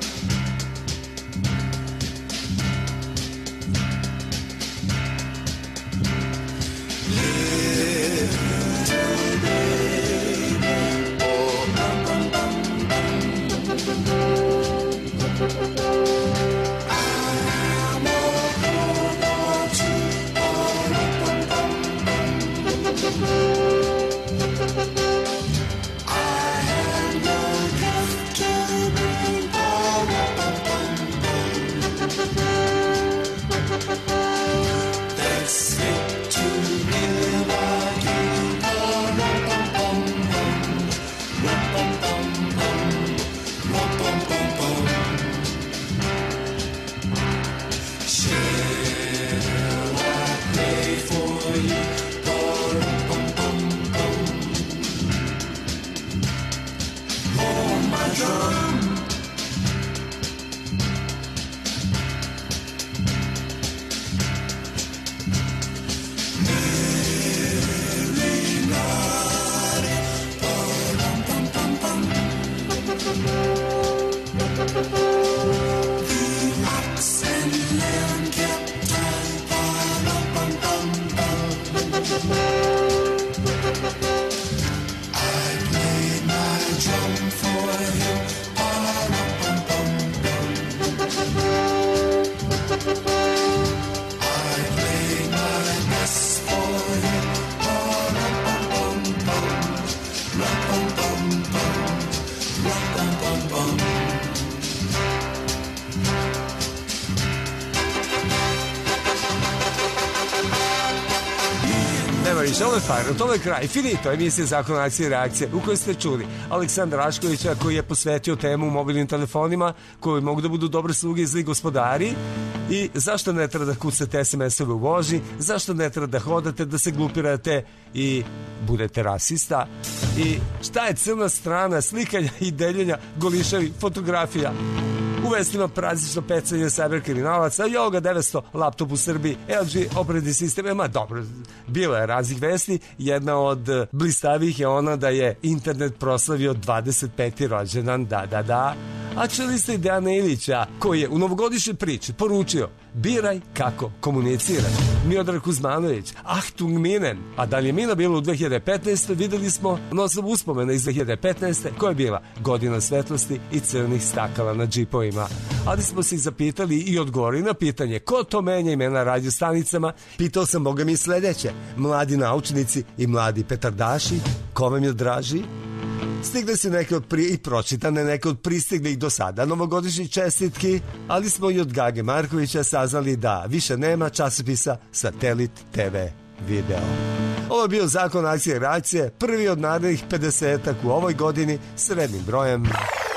Ovo je fajno, to je kraj, finito emisije Zakon akcije i reakcije u kojoj ste čuli Aleksandra Raškovića koji je posvetio temu mobilnim telefonima koji mogu da budu dobre sluge i zli gospodari i zašto ne treba da kucate SMS-ove u vožnji, zašto ne treba da hodate, da se glupirate i budete rasista i šta je crna strana slikanja i deljenja golišavi fotografija. U vestima praznično pecanje cyberkriminalaca, Yoga 900 laptop u Srbiji, LG operativni sistem, dobro, bilo je raznih vesti, jedna od blistavih je ona da je internet proslavio 25. rođendan, da, a čuli ste i Dejana Ilića, koji je u novogodišnjoj priči poručio: biraj kako komuniciraš. Miodrag Kuzmanović, Achtung Minen. A da li je mina bilo u 2015. videli smo na osnovu uspomena iz 2015. koja je bila godina svetlosti i crnih stakala na džipovima. Ali smo se zapitali i odgovorili na pitanje ko to menja imena radio stanicama. Pitao sam Boga mi sledeće: mladi naučnici i mladi petardaši, ko vam je draži? Stigle su neke od i pročitane neke od pristiglih do sada novogodišnjih čestitki, ali smo i od Gage Markovića saznali da više nema časopisa Satelit TV video. Ovo je bio Zakon akcije i reakcije, prvi od narednih 50-ak u ovoj godini s rednim brojem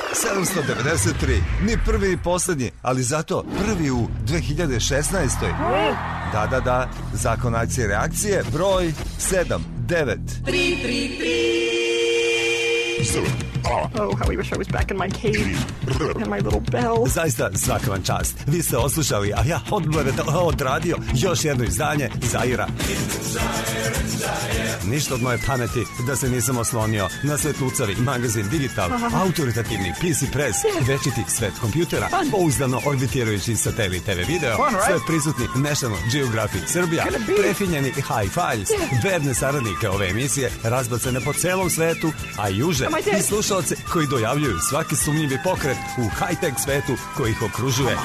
793. Ni prvi ni poslednji, ali zato prvi u 2016. Da, Zakon akcije i reakcije, broj 79333. Oh, how I wish I was back in my cave and my little bell. Zaista svaka vam čast. Vi ste oslušali, a ja odradio još jedno izdanje Zaira. Ništa od moje pameti da se nisam oslonio na Svetlucavi magazin Digital, autoritativni PC Press, večiti svet kompjutera, pouzdano orbitirajući satelit TV video, sve prisutni National Geographic Srbija, prefinjeni Hi-Files, verne saradnike ove emisije, razbacane po celom svetu, a i uže i slušalce koji dojavljuju svaki sumnjivi pokret u high-tech svetu koji ih okružuje.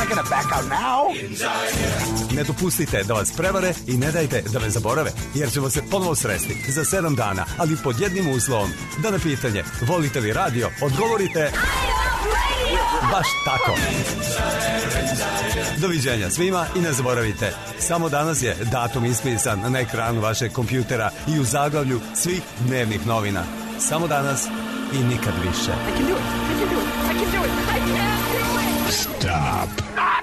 Ne dopustite da vas prevare i ne dajte da me zaborave, jer ćemo se ponovo sresti za 7 dana, ali pod jednim uslovom, da na pitanje volite li radio, odgovorite baš tako. Doviđenja svima i ne zaboravite, samo danas je datum ispisan na ekranu vašeg kompjutera i u zaglavlju svih dnevnih novina. Samo danas i nikad više. I can do it. I can do it. I can do it. I can do it. Stop.